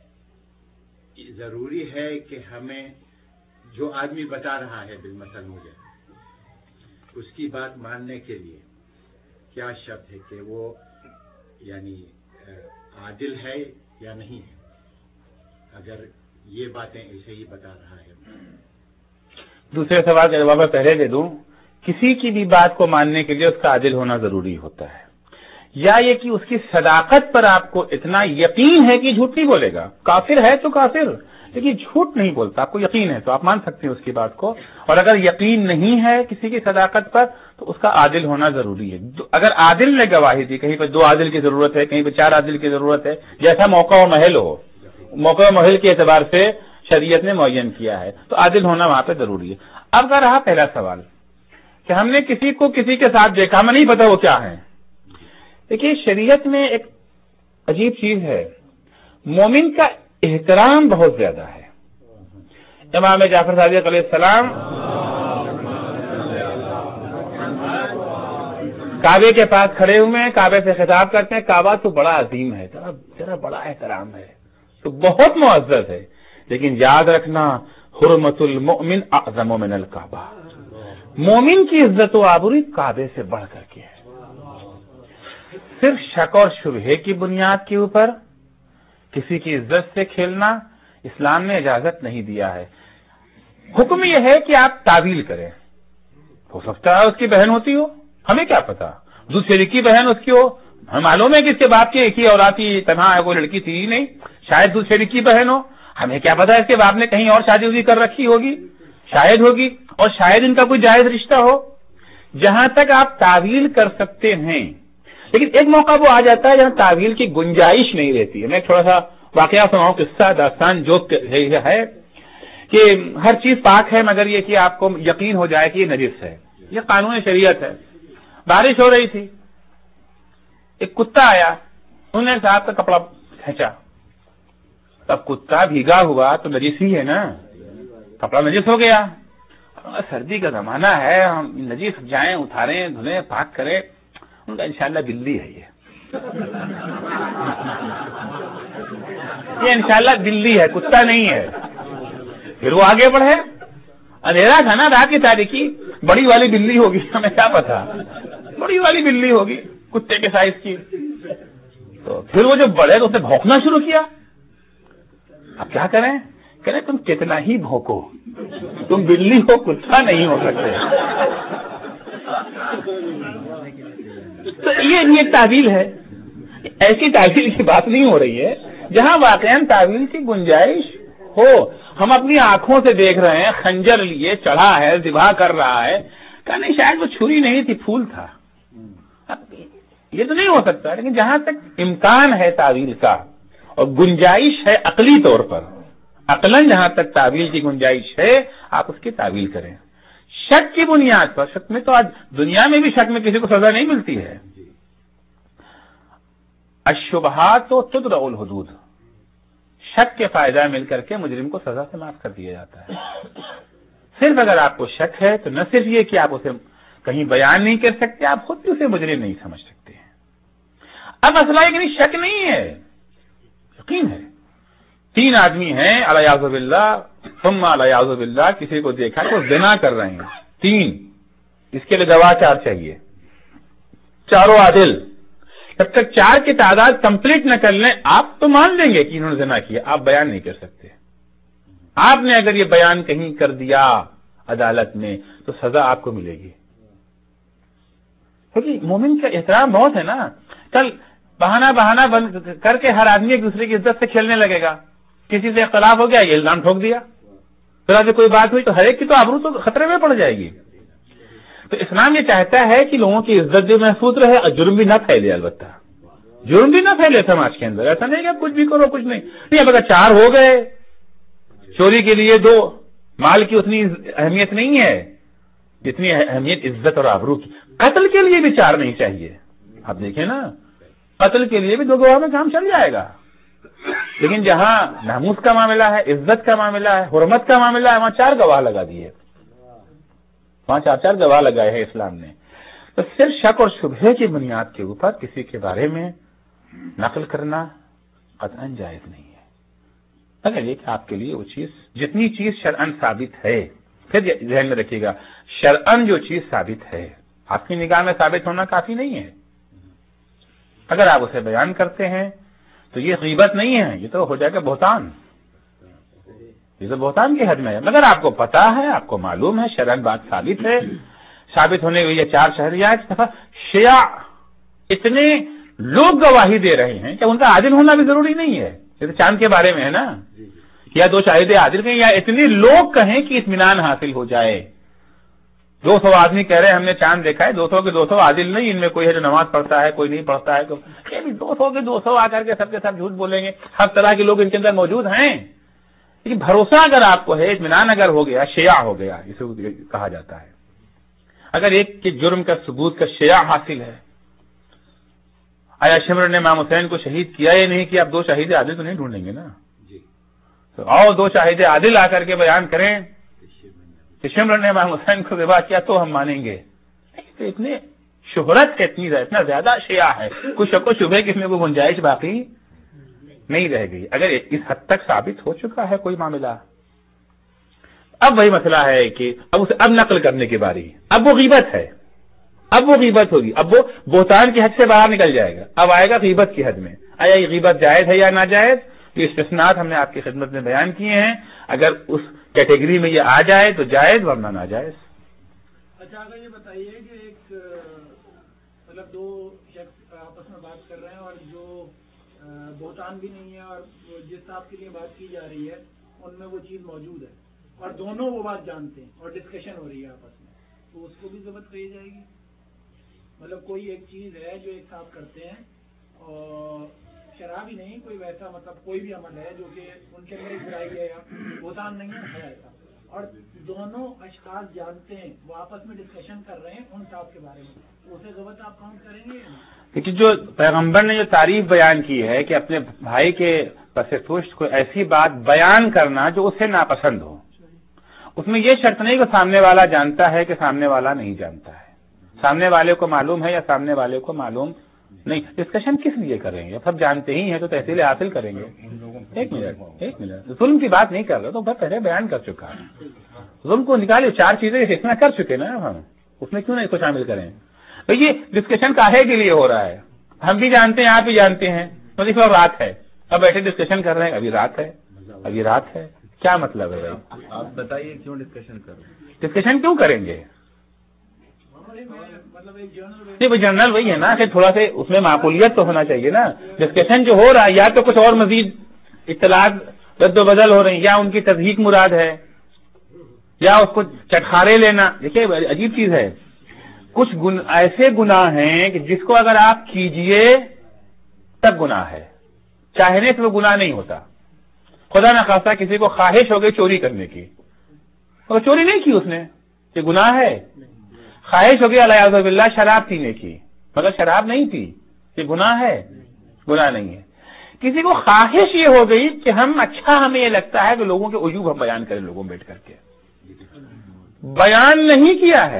ضروری ہے کہ ہمیں جو آدمی بتا رہا ہے بالمثل مجھے اس کی بات ماننے کے لیے کیا شرط ہے کہ وہ یعنی عادل ہے یا نہیں ہے؟ اگر یہ باتیں ایسے ہی بتا رہا ہے. دوسرے سوال کا جواب میں پہلے دے دوں. کسی کی بھی بات کو ماننے کے لیے اس کا عادل ہونا ضروری ہوتا ہے، یا یہ کہ اس کی صداقت پر آپ کو اتنا یقین ہے کہ جھوٹ نہیں بولے گا. کافر ہے تو کافر، لیکن جھوٹ نہیں بولتا. آپ کو یقین ہے تو آپ مان سکتے ہیں اس کی بات کو. اور اگر یقین نہیں ہے کسی کی صداقت پر تو اس کا عادل ہونا ضروری ہے. اگر عادل نے گواہی دی، کہیں پہ دو عادل کی ضرورت ہے، کہیں پہ چار عادل کی ضرورت ہے، جیسا موقع و محل ہو، موقع و محل کے اعتبار سے شریعت نے معین کیا ہے، تو عادل ہونا وہاں پہ ضروری ہے. اب کا رہا پہلا سوال کہ ہم نے کسی کو کسی کے ساتھ دیکھا، ہمیں نہیں پتا وہ کیا ہے. دیکھیے شریعت میں ایک عجیب چیز ہے، مومن کا احترام بہت زیادہ ہے. امام جعفر صادق علیہ السلام کعبے کے پاس کھڑے ہوئے ہیں، کعبے سے خطاب کرتے ہیں. کعبہ تو بڑا عظیم ہے، ذرا ذرا بڑا احترام ہے، تو بہت معزز ہے، لیکن یاد رکھنا حرمت المؤمن اعظم من الکعبہ. مومن کی عزت و آبروئی کعبے سے بڑھ کر کے ہے. صرف شک اور شبہے کی بنیاد کے اوپر کسی کی عزت سے کھیلنا اسلام نے اجازت نہیں دیا ہے. حکم یہ ہے کہ آپ تعویل کریں. ہو سکتا ہے اس کی بہن ہوتی ہو، ہمیں کیا پتا، دوسری کی بہن اس کی ہو، ہمیں معلوم ہے کہ اس کے باپ کی ایک ہی اولاد کی تنہا ہے، کوئی لڑکی تھی ہی نہیں، شاید دوسری کی بہن ہو، ہمیں کیا پتا اس کے باپ نے کہیں اور شادی وادی کر رکھی ہوگی، شاید ہوگی، اور شاید ان کا کوئی جائز رشتہ ہو. جہاں تک آپ تعویل کر سکتے ہیں، لیکن ایک موقع وہ آ جاتا ہے جہاں تعویل کی گنجائش نہیں رہتی ہے. میں تھوڑا سا واقعہ سناؤں، قصہ داستان جو ہے کہ ہر چیز پاک ہے مگر یہ کہ آپ کو یقین ہو جائے کہ یہ نجس ہے. یہ قانون شریعت ہے. بارش ہو رہی تھی، ایک کتا آیا، انہوں نے صاحب کا کپڑا کھینچا. اب کتا بھیگا ہوا تو نجس ہی ہے نا، کپڑا نجس ہو گیا. سردی کا زمانہ ہے، ہم نجس جائیں اتاریں دھلیں پاک کریں. ان کا انشاءاللہ بلی ہے، یہ یہ انشاءاللہ بلی ہے، کتا نہیں ہے. پھر وہ آگے بڑھے، اندھیرا تھا نا، رات کی تاریخی، بڑی والی بلی ہوگی، ہمیں کیا پتا، بڑی والی بلی ہوگی کتے کے سائز کی. تو پھر وہ جو بڑھے تو اسے بھونکنا شروع کیا. اب کیا کریں، کہنے تم کتنا ہی بھونکو، تم بلی ہو، کتا نہیں ہو سکتے. تو یہ ایک تعویل ہے. ایسی تعویل کی بات نہیں ہو رہی ہے جہاں واقعاً تعویل کی گنجائش ہو. ہم اپنی آنکھوں سے دیکھ رہے ہیں، خنجر لیے چڑھا ہے، ذبح کر رہا ہے، کہ نہیں شاید وہ چھری نہیں تھی، پھول تھا. یہ تو نہیں ہو سکتا. لیکن جہاں تک امکان ہے تعویل کا اور گنجائش ہے عقلی طور پر، عقلاً جہاں تک تعویل کی گنجائش ہے، آپ اس کی تعویل کریں. شک کی بنیاد پر، شک میں تو آج دنیا میں بھی شک میں کسی کو سزا نہیں ملتی ہے. الشبہات و تدرع الحدود، شک کے فائدہ مل کر کے مجرم کو سزا سے معاف کر دیا جاتا ہے. صرف اگر آپ کو شک ہے تو نہ صرف یہ کہ آپ اسے کہیں بیان نہیں کر سکتے، آپ خود بھی اسے مجرم نہیں سمجھ سکتے ہیں. اب مسئلہ ہے کہ نہیں شک نہیں ہے، یقین ہے. تین آدمی ہیں الیاذ باللہ، ثم الیاذ باللہ، کسی کو دیکھا کہ وہ زنا کر رہے ہیں. تین، اس کے لیے گواہ چار چاہیے، چاروں عادل. جب تک چار کی تعداد کمپلیٹ نہ کر لیں آپ تو مان لیں گے کہ انہوں نے زنا کیا، آپ بیان نہیں کر سکتے. آپ نے اگر یہ بیان کہیں کر دیا عدالت میں تو سزا آپ کو ملے گی. کیونکہ مومن کا احترام بہت ہے نا. کل بہانہ بہانہ بند کر کے ہر آدمی ایک دوسرے کی عزت سے کھیلنے لگے گا. کسی سے اختلاف ہو گیا، یہ الزام ٹھوک دیا، پھر آگے کوئی بات ہوئی تو ہر ایک کی تو آبرو تو خطرے میں پڑ جائے گی. تو اسلام یہ چاہتا ہے کہ لوگوں کی عزت بھی محفوظ رہے اور جرم بھی نہ پھیلے. البتہ جرم بھی نہ پھیلے سماج کے اندر. ایسا نہیں کہ کچھ بھی کرو کچھ نہیں. نہیں اب اگر چار ہو گئے، چوری کے لیے دو، مال کی اتنی اہمیت نہیں ہے جتنی اہمیت عزت اور آبرو کی. قتل کے لیے بھی چار نہیں چاہیے. آپ دیکھیں نا، قتل کے لیے بھی دو گواہ میں کام چل جائے گا. لیکن جہاں ناموس کا معاملہ ہے، عزت کا معاملہ ہے، حرمت کا معاملہ ہے، وہاں چار گواہ لگا دیے، وہاں چار چار گواہ لگائے ہیں اسلام نے. تو صرف شک اور شبہے کی بنیاد کے اوپر کسی کے بارے میں نقل کرنا قطعاً جائز نہیں ہے، اگر یہ کہ آپ کے لیے وہ چیز، جتنی چیز شرعاً ثابت ہے. پھر ذہن میں رکھیے گا، شرعاً جو چیز ثابت ہے آپ کی نگاہ میں ثابت ہونا کافی نہیں ہے. اگر آپ اسے بیان کرتے ہیں تو یہ غیبت نہیں ہے، یہ تو ہو جائے گا بہتان. یہ تو بہتان کی حد میں ہے. مگر آپ کو پتا ہے، آپ کو معلوم ہے، شرعن بات ثابت ہے، ثابت ہونے کی یہ چار شہریات شیعہ اتنے لوگ گواہی دے رہے ہیں کہ ان کا عادل ہونا بھی ضروری نہیں ہے. جیسے چاند کے بارے میں ہے نا، یا دو شاہد عادل کہیں یا اتنے لوگ کہیں کہ اطمینان حاصل ہو جائے. دو سو آدمی کہہ رہے ہیں ہم نے چاند دیکھا ہے، دو سو کے دو سو عادل نہیں، ان میں کوئی ہے جو نماز پڑھتا ہے، کوئی نہیں پڑھتا ہے. دو سو کے دو سو آ کر کے سب کے سب جھوٹ بولیں گے. ہر طرح کے لوگ ان کے اندر موجود ہیں، لیکن بھروسہ اگر آپ کو ہے، اطمینان اگر ہو گیا، شیعہ ہو گیا، اسے کہا جاتا ہے. اگر ایک کے جرم کا ثبوت کا شیعہ حاصل ہے، آیا شمر نے امام حسین کو شہید کیا یا نہیں کیا، آپ دو شہید عادل تو نہیں ڈھونڈیں گے نا. اور دو شاہد عادل آ کر کے بیان کریں کہ شمر نے امام حسین کو ذبح کیا تو ہم مانیں گے. اتنے شہرت ہے، اتنی اتنا زیادہ شیعہ ہے، کچھ شک و شبہ کی اس میں کوئی گنجائش باقی نہیں رہ گئی. اگر اس حد تک ثابت ہو چکا ہے کوئی معاملہ، اب وہی مسئلہ ہے کہ اب اسے اب نقل کرنے کی باری. اب وہ غیبت ہے، اب وہ غیبت ہوگی، اب وہ بہتان کی حد سے باہر نکل جائے گا، اب آئے گا غیبت کی حد میں. آیا یہ غیبت جائز ہے یا ناجائز؟ تو استثناءات ہم نے آپ کی خدمت میں بیان کیے ہیں. اگر اس کیٹیگری میں یہ آ جائے تو جائز، ورنہ ناجائز. اچھا اگر یہ بتائیے کہ ایک مطلب دو شخص آپس میں بات کر رہے ہیں اور جو بہتان بھی نہیں ہے اور جس صاحب کے لیے بات کی جا رہی ہے ان میں وہ چیز موجود ہے اور دونوں وہ بات جانتے ہیں اور ڈسکشن ہو رہی ہے آپس میں، تو اس کو بھی ضبط کہی جائے گی؟ مطلب کوئی ایک چیز ہے جو ایک صاحب کرتے ہیں اور شراب ہی نہیں، کوئی ویسا مطلب کوئی بھی عمل ہے جو کہ ان کے اندر ایک برائی ہے یا بہتان نہیں ہے ایسا، اور دونوں اشخاص جانتے ہیں، وہ آپس میں ڈسکشن کر رہے ہیں ان صاحب کے بارے میں، تو اسے ضبط آپ کاؤنٹ کریں گے؟ لیکن جو پیغمبر نے جو تعریف بیان کی ہے کہ اپنے بھائی کے پس پشت کو ایسی بات بیان کرنا جو اسے ناپسند ہو، اس میں یہ شرط نہیں کہ سامنے والا جانتا ہے کہ سامنے والا نہیں جانتا ہے، سامنے والے کو معلوم ہے یا سامنے والے کو معلوم نہیں. ڈسکشن کس لیے کریں گے؟ سب جانتے ہی ہیں تو تحصیل حاصل کریں گے. ایک منٹ ایک منٹ ظلم کی بات نہیں کر رہا، تو پہلے بیان کر چکا ہے. ظلم کو نکالے، چار چیزیں اتنا کر چکے نا ہم، اس میں کیوں نہیں کو شامل کریں؟ بھئی یہ ڈسکشن کاہے کے لیے ہو رہا ہے؟ ہم بھی جانتے ہیں، آپ بھی جانتے ہیں. مطلب رات ہے، اب بیٹھے ڈسکشن کر رہے ہیں، ابھی رات ہے، ابھی رات ہے. کیا مطلب ہے بھائی؟ آپ بتائیے کیوں ڈسکشن کر رہے ہیں؟ ڈسکشن کیوں کریں گے؟ نہیں بھائی جنرل وہی ہے نا کہ تھوڑا سا اس میں معقولیت تو ہونا چاہیے نا. ڈسکشن جو ہو رہا ہے یا تو کچھ اور مزید اطلاعات رد و بدل ہو رہی ہیں، یا ان کی تصدیق مراد ہے، یا اس کو چٹخارے لینا. دیکھیے عجیب چیز ہے، کچھ گن ایسے گناہ ہیں کہ جس کو اگر آپ کیجئے تب گناہ ہے، چاہنے سے وہ گناہ نہیں ہوتا. خدا نخواستہ کسی کو خواہش ہو گئی چوری کرنے کی، اور چوری نہیں کی اس نے، یہ گناہ ہے. خواہش ہو گئی الیاذ باللہ شراب پینے کی، مگر شراب نہیں پی، یہ گناہ ہے؟ گناہ نہیں ہے. کسی کو خواہش یہ ہو گئی کہ ہم اچھا ہمیں یہ لگتا ہے کہ لوگوں کے عیوب ہم بیان کریں، لوگوں بیٹھ کر کے بیان نہیں کیا ہے،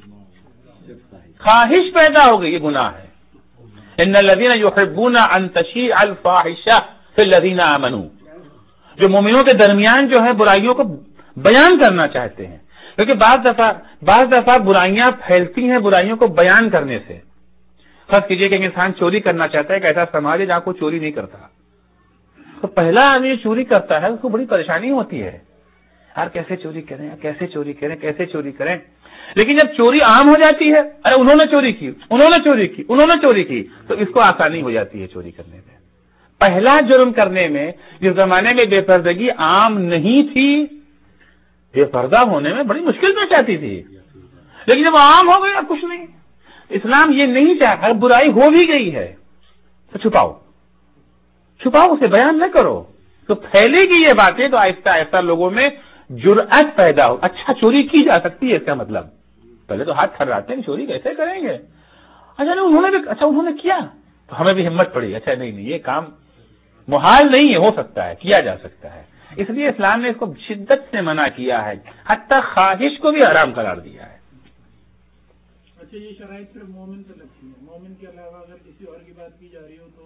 خواہش پیدا ہو گئی، یہ گناہ ہے. ان الذین یحبون ان تشیع الفاحشہ فی الذین آمنوا، جو مومنوں کے درمیان جو ہے برائیوں کو بیان کرنا چاہتے ہیں. کیونکہ بعض دفعہ بعض دفعہ برائیاں پھیلتی ہیں برائیوں کو بیان کرنے سے. فرض کیجئے کہ انسان چوری کرنا چاہتا ہے، کہ ایسا سماج ہے جہاں کوئی چوری نہیں کرتا، تو پہلا آدمی چوری کرتا ہے اس کو بڑی پریشانی ہوتی ہے، یار کیسے چوری کریں، کیسے چوری کریں کیسے چوری کریں. لیکن جب چوری عام ہو جاتی ہے، ارے انہوں نے چوری کی انہوں نے چوری کی انہوں نے چوری کی تو اس کو آسانی ہو جاتی ہے چوری کرنے میں. پہلا جرم کرنے میں جس زمانے میں بے پردگی عام نہیں تھی، بے پردہ ہونے میں بڑی مشکل پیش آتی تھی، لیکن جب عام ہو گئی اب کچھ نہیں. اسلام یہ نہیں چاہتا، اگر برائی ہو بھی گئی ہے تو چھپاؤ چھپاؤ اسے بیان نہ کرو، تو پھیلے گی یہ باتیں تو آہستہ آہستہ لوگوں میں جرأت پیدا ہو. اچھا چوری کی جا سکتی ہے، اس کا مطلب پہلے تو ہاتھ تھراتے ہیں چوری کیسے کریں گے. اچھا نہیں انہوں نے بھی اچھا انہوں نے کیا تو ہمیں بھی ہمت پڑی، اچھا نہیں نہیں یہ کام محال نہیں ہے، ہو سکتا ہے، کیا جا سکتا ہے. اس لیے اسلام نے اس کو شدت سے منع کیا ہے، حتی خواہش کو بھی حرام قرار دیا ہے. اچھا یہ شرائط صرف مومن سے لگتی ہے، مومن کے علاوہ اگر کسی اور کی بات کی جا رہی ہو تو؟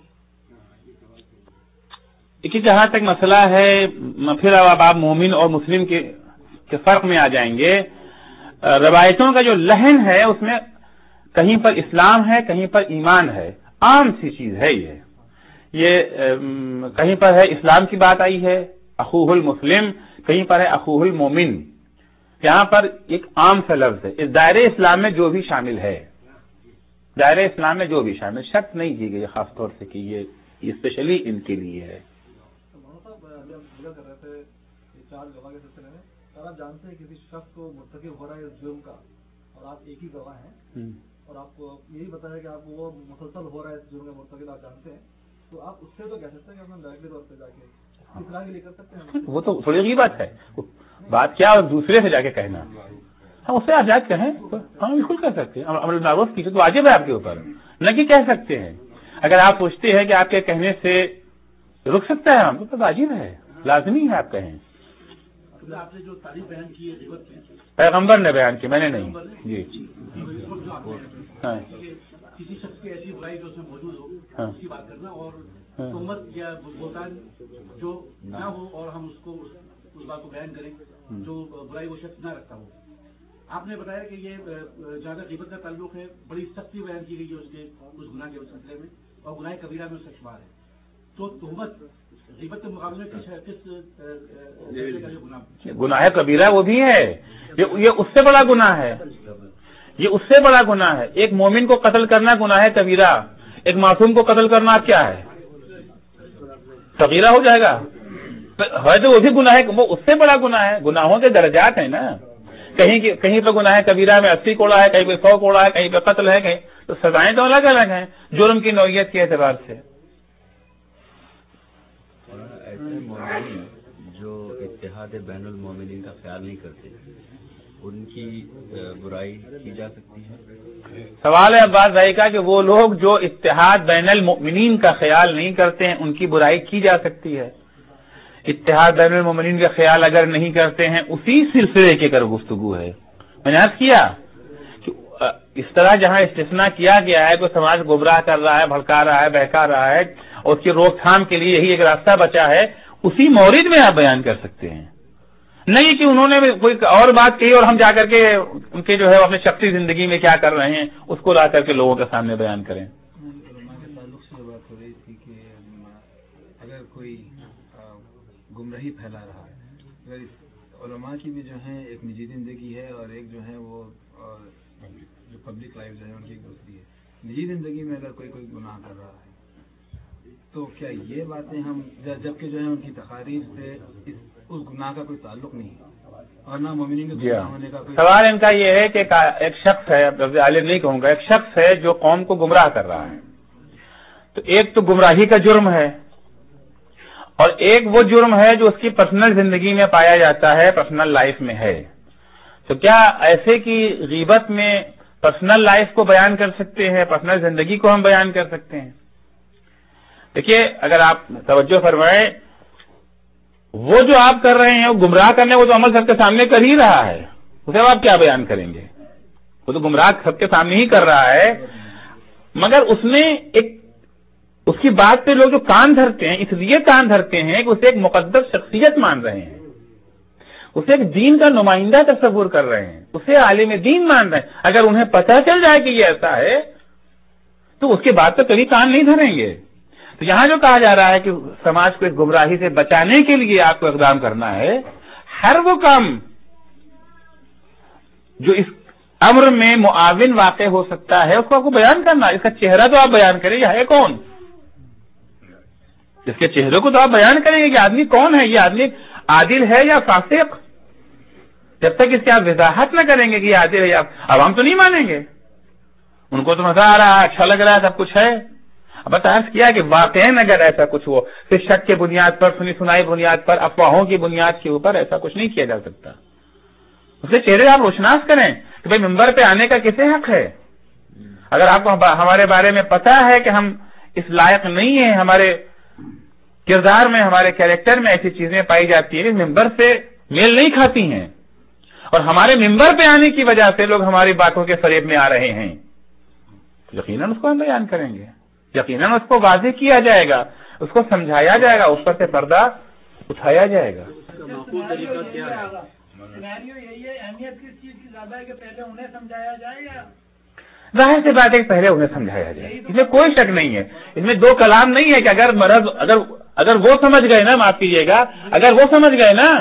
دیکھیے جہاں تک مسئلہ ہے، پھر اب آپ مومن اور مسلم کے کے فرق میں آ جائیں گے. روایتوں کا جو لحن ہے اس میں کہیں پر اسلام ہے کہیں پر ایمان ہے، عام سی چیز ہے. یہ یہ کہیں پر ہے اسلام کی بات آئی ہے اخوہ المسلم، کہیں پر ہے اخوہ المومن، یہاں پر ایک عام سا لفظ ہے، اس دائرے اسلام میں جو بھی شامل ہے، دائرے اسلام میں جو بھی شامل، شک نہیں کی گئی خاص طور سے کہ یہ اسپیشلی ان کے لیے ہے۔ کر رہے تھے چار گواہ کے سلسلے میں، اور آپ جانتے ہیں کسی شخص کو مرتکب ہو رہا ہے اس جرم کا، اور آپ ایک ہی گواہ ہیں، اور آپ کو یہی بتایا کہ آپ وہ مسلسل ہو رہا ہے اس جرم کا مرتکب آپ جانتے ہیں، تو آپ اس سے تو کہہ سکتے ہیں کہ اپنا ڈائریکٹلی طور پہ جا کے اطلاع کے لیے کر سکتے ہیں۔ وہ تو تھوڑی غیبت بات ہے، بات کیا اور دوسرے سے جا کے کہنا، ہم اس سے آپ جا کے کہیں، ہم بالکل کہہ سکتے ہیں، امر بالمعروف کی تو واجب ہے آپ کے اوپر، نہ کہ کہہ سکتے ہیں۔ اگر آپ سوچتے ہیں کہ آپ کے کہنے سے رک سکتا ہے ہم تو واجب ہے، لازمی ہے آپ کہیں۔ آپ نے جو تعریف بیان کی ہے غیبت میں، پیغمبر نے بیان کی، میں نے نہیں۔ جی ہاں کسی شخص کی ایسی برائی جو اس میں موجود ہو اس کی بات کرنا، اور تہمت یا بہتان جو نہ ہو اور ہم اس کو اس بات کو بیان کریں جو برائی وہ شخص نہ رکھتا ہو۔ آپ نے بتایا کہ یہ جہاں تک غیبت کا تعلق ہے بڑی سختی بیان کی گئی ہے اس کے اس گناہ کے سلسلے میں، اور گناہ کبیرہ میں اس کا شمار ہے، تو تہمت غیبت کے مقابلے میں کس کس گناہ گناہ کبیرہ وہ بھی ہے، یہ اس سے بڑا گناہ ہے، یہ اس سے بڑا گناہ ہے۔ ایک مومن کو قتل کرنا گناہ کبیرہ، ایک معصوم کو قتل کرنا کیا ہے، صغیرہ ہو جائے گا، ہے تو وہ بھی گناہ ہے، وہ اس سے بڑا گناہ ہے۔ گناہوں کے درجات ہیں نا، کہیں کہیں پہ گناہ کبیرہ میں اسی کوڑا ہے، کہیں پہ سو کوڑا ہے، کہیں پہ قتل ہے، کہیں تو سزائیں تو الگ الگ ہیں جرم کی نوعیت کے اعتبار سے۔ ایسے مومنین جو اتحاد بین المومنین کا خیال نہیں کرتے ان کی برائی کی جا سکتی ہے؟ سوال ہے عباس بھائی کا کہ وہ لوگ جو اتحاد بین المؤمنین کا خیال نہیں کرتے ہیں ان کی برائی کی جا سکتی ہے؟ اتحاد بین المؤمنین کا خیال اگر نہیں کرتے ہیں اسی سلسلے کے کر گفتگو ہے۔ میں نے عرض کیا کہ اس طرح جہاں استثناء کیا گیا ہے، کوئی سماج گمراہ کر رہا ہے، بھڑکا رہا ہے، بہکا رہا ہے اور اس کی روک تھام کے لیے یہی ایک راستہ بچا ہے، اسی مورد میں آپ بیان کر سکتے ہیں، نہیں کہ انہوں نے کوئی اور بات کہی اور ہم جا کر کے ان کے جو ہے اپنے شخصی زندگی میں کیا کر رہے ہیں اس کو لا کر کے لوگوں کے سامنے بیان کریں۔ علماء کے تعلق سے بات ہو رہی تھی کہ اگر کوئی گمراہی پھیلا رہا ہے، اگر علماء کی بھی جو ہے ایک نجی زندگی ہے اور ایک جو ہے وہ جو پبلک لائف جو ہے ان کی ایک دوسری ہے، نجی زندگی میں اگر کوئی کوئی گناہ کر رہا ہے تو کیا یہ باتیں ہم جبکہ جو ہے ان کی تقاریر سے اس گناہ کا کوئی تعلق نہیں اور نہ مومنین کے گناہ ہونے کا کوئی سوال ان کا یہ ہے کہ ایک شخص ہے، لفظ عالم نہیں کہوں گا، ایک شخص ہے جو قوم کو گمراہ کر رہا ہے، تو ایک تو گمراہی کا جرم ہے اور ایک وہ جرم ہے جو اس کی پرسنل زندگی میں پایا جاتا ہے، پرسنل لائف میں ہے، تو کیا ایسے کی غیبت میں پرسنل لائف کو بیان کر سکتے ہیں، پرسنل زندگی کو ہم بیان کر سکتے ہیں؟ دیکھیے اگر آپ توجہ فرمائیں، وہ جو آپ کر رہے ہیں وہ گمراہ کرنے، وہ تو عمل سب کے سامنے کر ہی رہا ہے، اسے آپ کیا بیان کریں گے؟ وہ تو گمراہ سب کے سامنے ہی کر رہا ہے، مگر اس میں ایک اس کی بات پہ لوگ جو کان دھرتے ہیں، اس لیے کان دھرتے ہیں کہ اسے ایک مقدس شخصیت مان رہے ہیں، اسے ایک دین کا نمائندہ تصور کر رہے ہیں، اسے عالم دین مان رہے ہیں۔ اگر انہیں پتہ چل جائے کہ یہ ایسا ہے تو اس کے بعد تو کبھی کان نہیں دھریں گے۔ تو یہاں جو کہا جا رہا ہے کہ سماج کو اس گمراہی سے بچانے کے لیے آپ کو اقدام کرنا ہے، ہر وہ کام جو اس امر میں معاون واقع ہو سکتا ہے اس کو آپ کو بیان کرنا، اس کا چہرہ تو آپ بیان کریں یہ ہے کون، اس کے چہرے کو تو آپ بیان کریں گے کہ آدمی کون ہے، یہ آدمی عادل ہے یا فاسق۔ جب تک اس کی آپ وضاحت نہ کریں گے کہ یہ عادل ہے یا، اب ہم تو نہیں مانیں گے، ان کو تو مزہ آ رہا ہے، اچھا لگ رہا ہے، سب کچھ ہے۔ اب عرض کیا کہ واقعی اگر ایسا کچھ ہو پھر شک کے بنیاد پر، سنی سنائی بنیاد پر، افواہوں کی بنیاد کے اوپر ایسا کچھ نہیں کیا جا سکتا۔ اس کے چہرے آپ روشناس کریں کہ بھئی ممبر پہ آنے کا کسے حق ہے؟ اگر آپ کو ہمارے بارے میں پتا ہے کہ ہم اس لائق نہیں ہیں، ہمارے کردار میں، ہمارے کیریکٹر میں ایسی چیزیں پائی جاتی ہیں ممبر سے میل نہیں کھاتی ہیں، اور ہمارے ممبر پہ آنے کی وجہ سے لوگ ہماری باتوں کے فریب میں آ رہے ہیں، یقیناً اس کو ہم بیان کریں گے، یقیناً اس کو واضح کیا جائے گا، اس کو سمجھایا جائے گا، اس پر سے پردہ اٹھایا جائے گا۔ سینیریو یہی ہے، اہمیت کس چیز کی زیادہ ہے کہ پہلے انہیں سمجھایا جائے یا ظاہر سی بات ہے کہ پہلے انہیں سمجھایا جائے، اس میں کوئی شک نہیں ہے، اس میں دو کلام نہیں ہے کہ اگر مرض اگر اگر وہ سمجھ گئے نا، معاف کیجیے گا، اگر وہ سمجھ گئے نا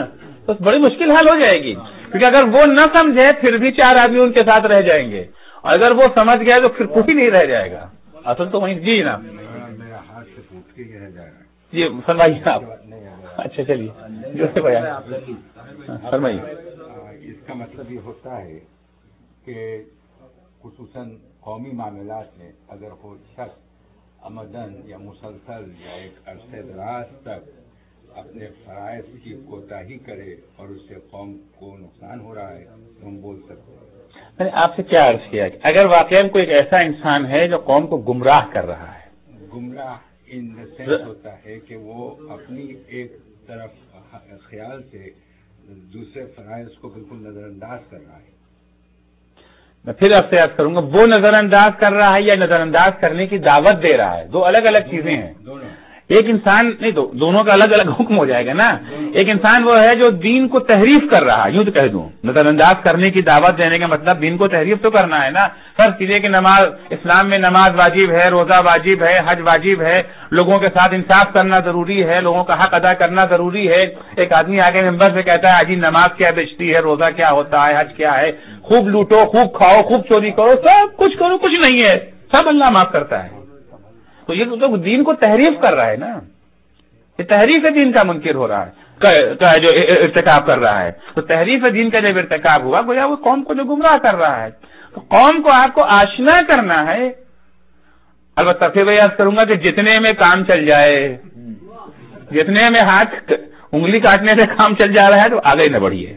تو بڑی مشکل حل ہو جائے گی، کیونکہ اگر وہ نہ سمجھے پھر بھی چار آدمی ان کے ساتھ رہ جائیں گے، اور اگر وہ سمجھ گئے تو پھر کچھ ہی نہیں رہ جائے گا. اصل تو وہیں جی نا میرا ہاتھ سے پوچھ کے رہ جائے گا. جی فرمائیے آپ. اچھا چلیے جو سے بیان فرمائیے. اس کا مطلب یہ ہوتا ہے کہ خصوصاً قومی معاملات میں اگر کوئی شخص عمدن یا مسلسل یا ایک عرصے دراز تک اپنے فرائض کی کوتاہی کرے اور اس سے قوم کو نقصان ہو رہا ہے تو ہم بول سکتے ہیں. میں نے آپ سے کیا عرض کیا کہ اگر واقعی کوئی ایک ایسا انسان ہے جو قوم کو گمراہ کر رہا ہے، گمراہ ان دا سینس ہوتا ہے کہ وہ اپنی ایک طرف خیال سے دوسرے فرائض کو بالکل نظر انداز کر رہا ہے. میں پھر آپ سے یاد کروں گا، وہ نظر انداز کر رہا ہے یا نظر انداز کرنے کی دعوت دے رہا ہے، دو الگ الگ چیزیں ہیں. ایک انسان نہیں، دو دونوں کا الگ الگ حکم ہو جائے گا نا. ایک انسان وہ ہے جو دین کو تحریف کر رہا ہے، یوں تو کہہ دوں نظر انداز کرنے کی دعوت دینے کا مطلب دین کو تحریف تو کرنا ہے نا. فرض کیجیے کہ نماز اسلام میں نماز واجب ہے، روزہ واجب ہے، حج واجب ہے، لوگوں کے ساتھ انصاف کرنا ضروری ہے، لوگوں کا حق ادا کرنا ضروری ہے. ایک آدمی آگے ممبر سے کہتا ہے آجی نماز کیا بیچتی ہے، روزہ کیا ہوتا ہے، حج کیا ہے، خوب لوٹو، خوب کھاؤ، خوب چوری کرو، سب کچھ کرو، کچھ نہیں ہے، سب اللہ معاف کرتا ہے. تو یہ تو دین کو تحریف کر رہا ہے نا، یہ تحریف دین کا منکر ہو رہا ہے جو ارتکاب کر رہا ہے. تو تحریف دین کا جب ارتکاب ہوا گویا وہ قوم کو جو گمراہ کر رہا ہے. تو قوم کو آپ کو آشنا کرنا ہے. البتہ پھر میں یاد کروں گا کہ جتنے میں کام چل جائے، جتنے میں ہاتھ انگلی کاٹنے سے کام چل جا رہا ہے تو آگے نہ بڑھیے.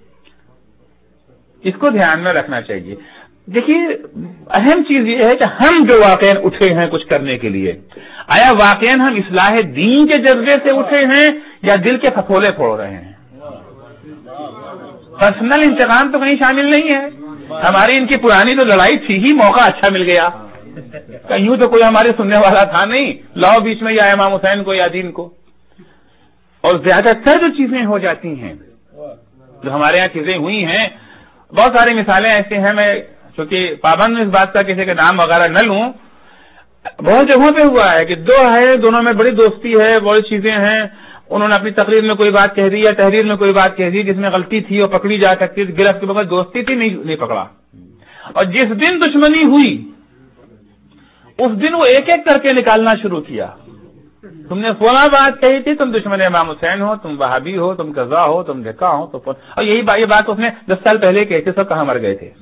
اس کو دھیان میں رکھنا چاہیے. دیکھیے اہم چیز یہ ہے کہ ہم جو واقعی اٹھے ہیں کچھ کرنے کے لیے، آیا واقعی ہم اصلاح دین کے جذبے سے اٹھے ہیں یا دل کے پھپھولے پھوڑ رہے ہیں؟ پرسنل انتقام تو کہیں شامل نہیں ہے. ہماری ان کی پرانی تو لڑائی تھی ہی، موقع اچھا مل گیا. کہیں تو کوئی ہمارے سننے والا تھا نہیں، لاؤ بیچ میں یا امام حسین کو یا دین کو. اور زیادہ تر جو چیزیں ہو جاتی ہیں، جو ہمارے یہاں چیزیں ہوئی ہیں، بہت ساری مثالیں ایسے ہیں. میں چونکہ پابند اس بات کا کسی کے نام وغیرہ نہ لوں، بہت جگہوں پہ ہوا ہے کہ دو ہے، دونوں میں بڑی دوستی ہے، بہت چیزیں ہیں. انہوں نے اپنی تقریر میں کوئی بات کہہ دی یا تحریر میں کوئی بات کہہ دی جس میں غلطی تھی اور پکڑی جا سکتی تھی، گرفت کے بغیر دوستی تھی نہیں نہیں پکڑا. اور جس دن دشمنی ہوئی اس دن وہ ایک ایک کر کے نکالنا شروع کیا. تم نے فلاں بات کہی تھی، تم دشمن امام حسین ہو، تم وہابی ہو، تم قضا ہو، تم دھکا ہو. تو اور یہی بات یہ بات اس نے دس سال پہلے کہی تھی، سب کہاں مر گئے تھے.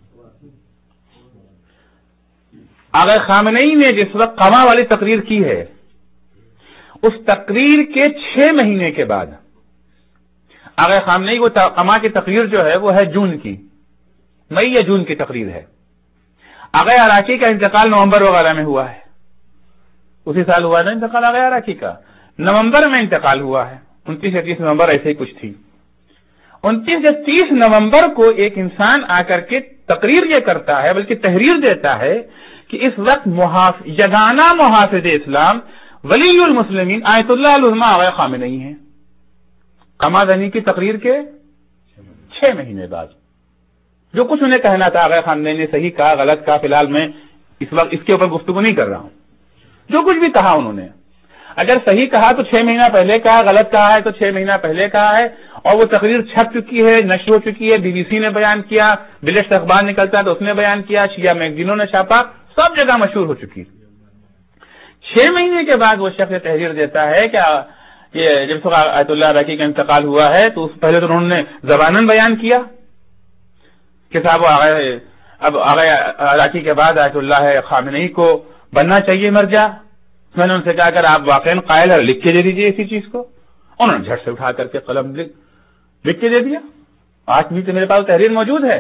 آغا خامنئی نے جس وقت قما والی تقریر کی ہے، اس تقریر کے چھ مہینے کے بعد آغا خامنئی کو قما کی تقریر جو ہے وہ ہے جون کی، مئی یا جون کی تقریر ہے. آغا عراقی کا انتقال نومبر وغیرہ میں ہوا ہے، اسی سال ہوا نا انتقال آغا عراقی کا، نومبر میں انتقال ہوا ہے. انتیس یا تیس نومبر ایسے ہی کچھ تھی. انتیس یا تیس نومبر کو ایک انسان آ کر کے تقریر یہ کرتا ہے، بلکہ تحریر دیتا ہے کہ اس وقت محافظ یگانہ محافظ اسلام ولی المسلمین آیت اللہ العظمیٰ آغا خامنئی ہیں. قما زنی کی تقریر کے چھ مہینے بعد جو کچھ انہیں کہنا تھا آغا خامنئی نے صحیح کہا، غلط کہا، فی الحال میں اس وقت اس کے اوپر گفتگو نہیں کر رہا ہوں. جو کچھ بھی کہا انہوں نے، اگر صحیح کہا تو چھ مہینہ پہلے کہا، غلط کہا ہے تو چھ مہینہ پہلے کہا ہے. اور وہ تقریر چھپ چکی ہے، نشر ہو چکی ہے، بی بی سی نے بیان کیا، بلٹس اخبار نکلتا تو اس نے بیان کیا، شیعہ میگزینوں نے چھاپا، سب جگہ مشہور ہو چکی. چھ مہینے کے بعد وہ شخص تحریر دیتا ہے کہ یہ جب آیت اللہ عراقی کا انتقال ہوا ہے تو اس پہلے تو انہوں نے زبانن بیان کیا کہ صاحب اب آغا عراقی کے بعد آیت اللہ خامنئی کو بننا چاہیے مرجع. میں نے ان سے کہا اگر آپ واقعی قائل ہے لکھ کے دے دیجیے اسی چیز کو. انہوں نے جھٹ سے اٹھا کر کے قلم لکھ کے دے دیا. آج بھی تو میرے پاس تحریر موجود ہے.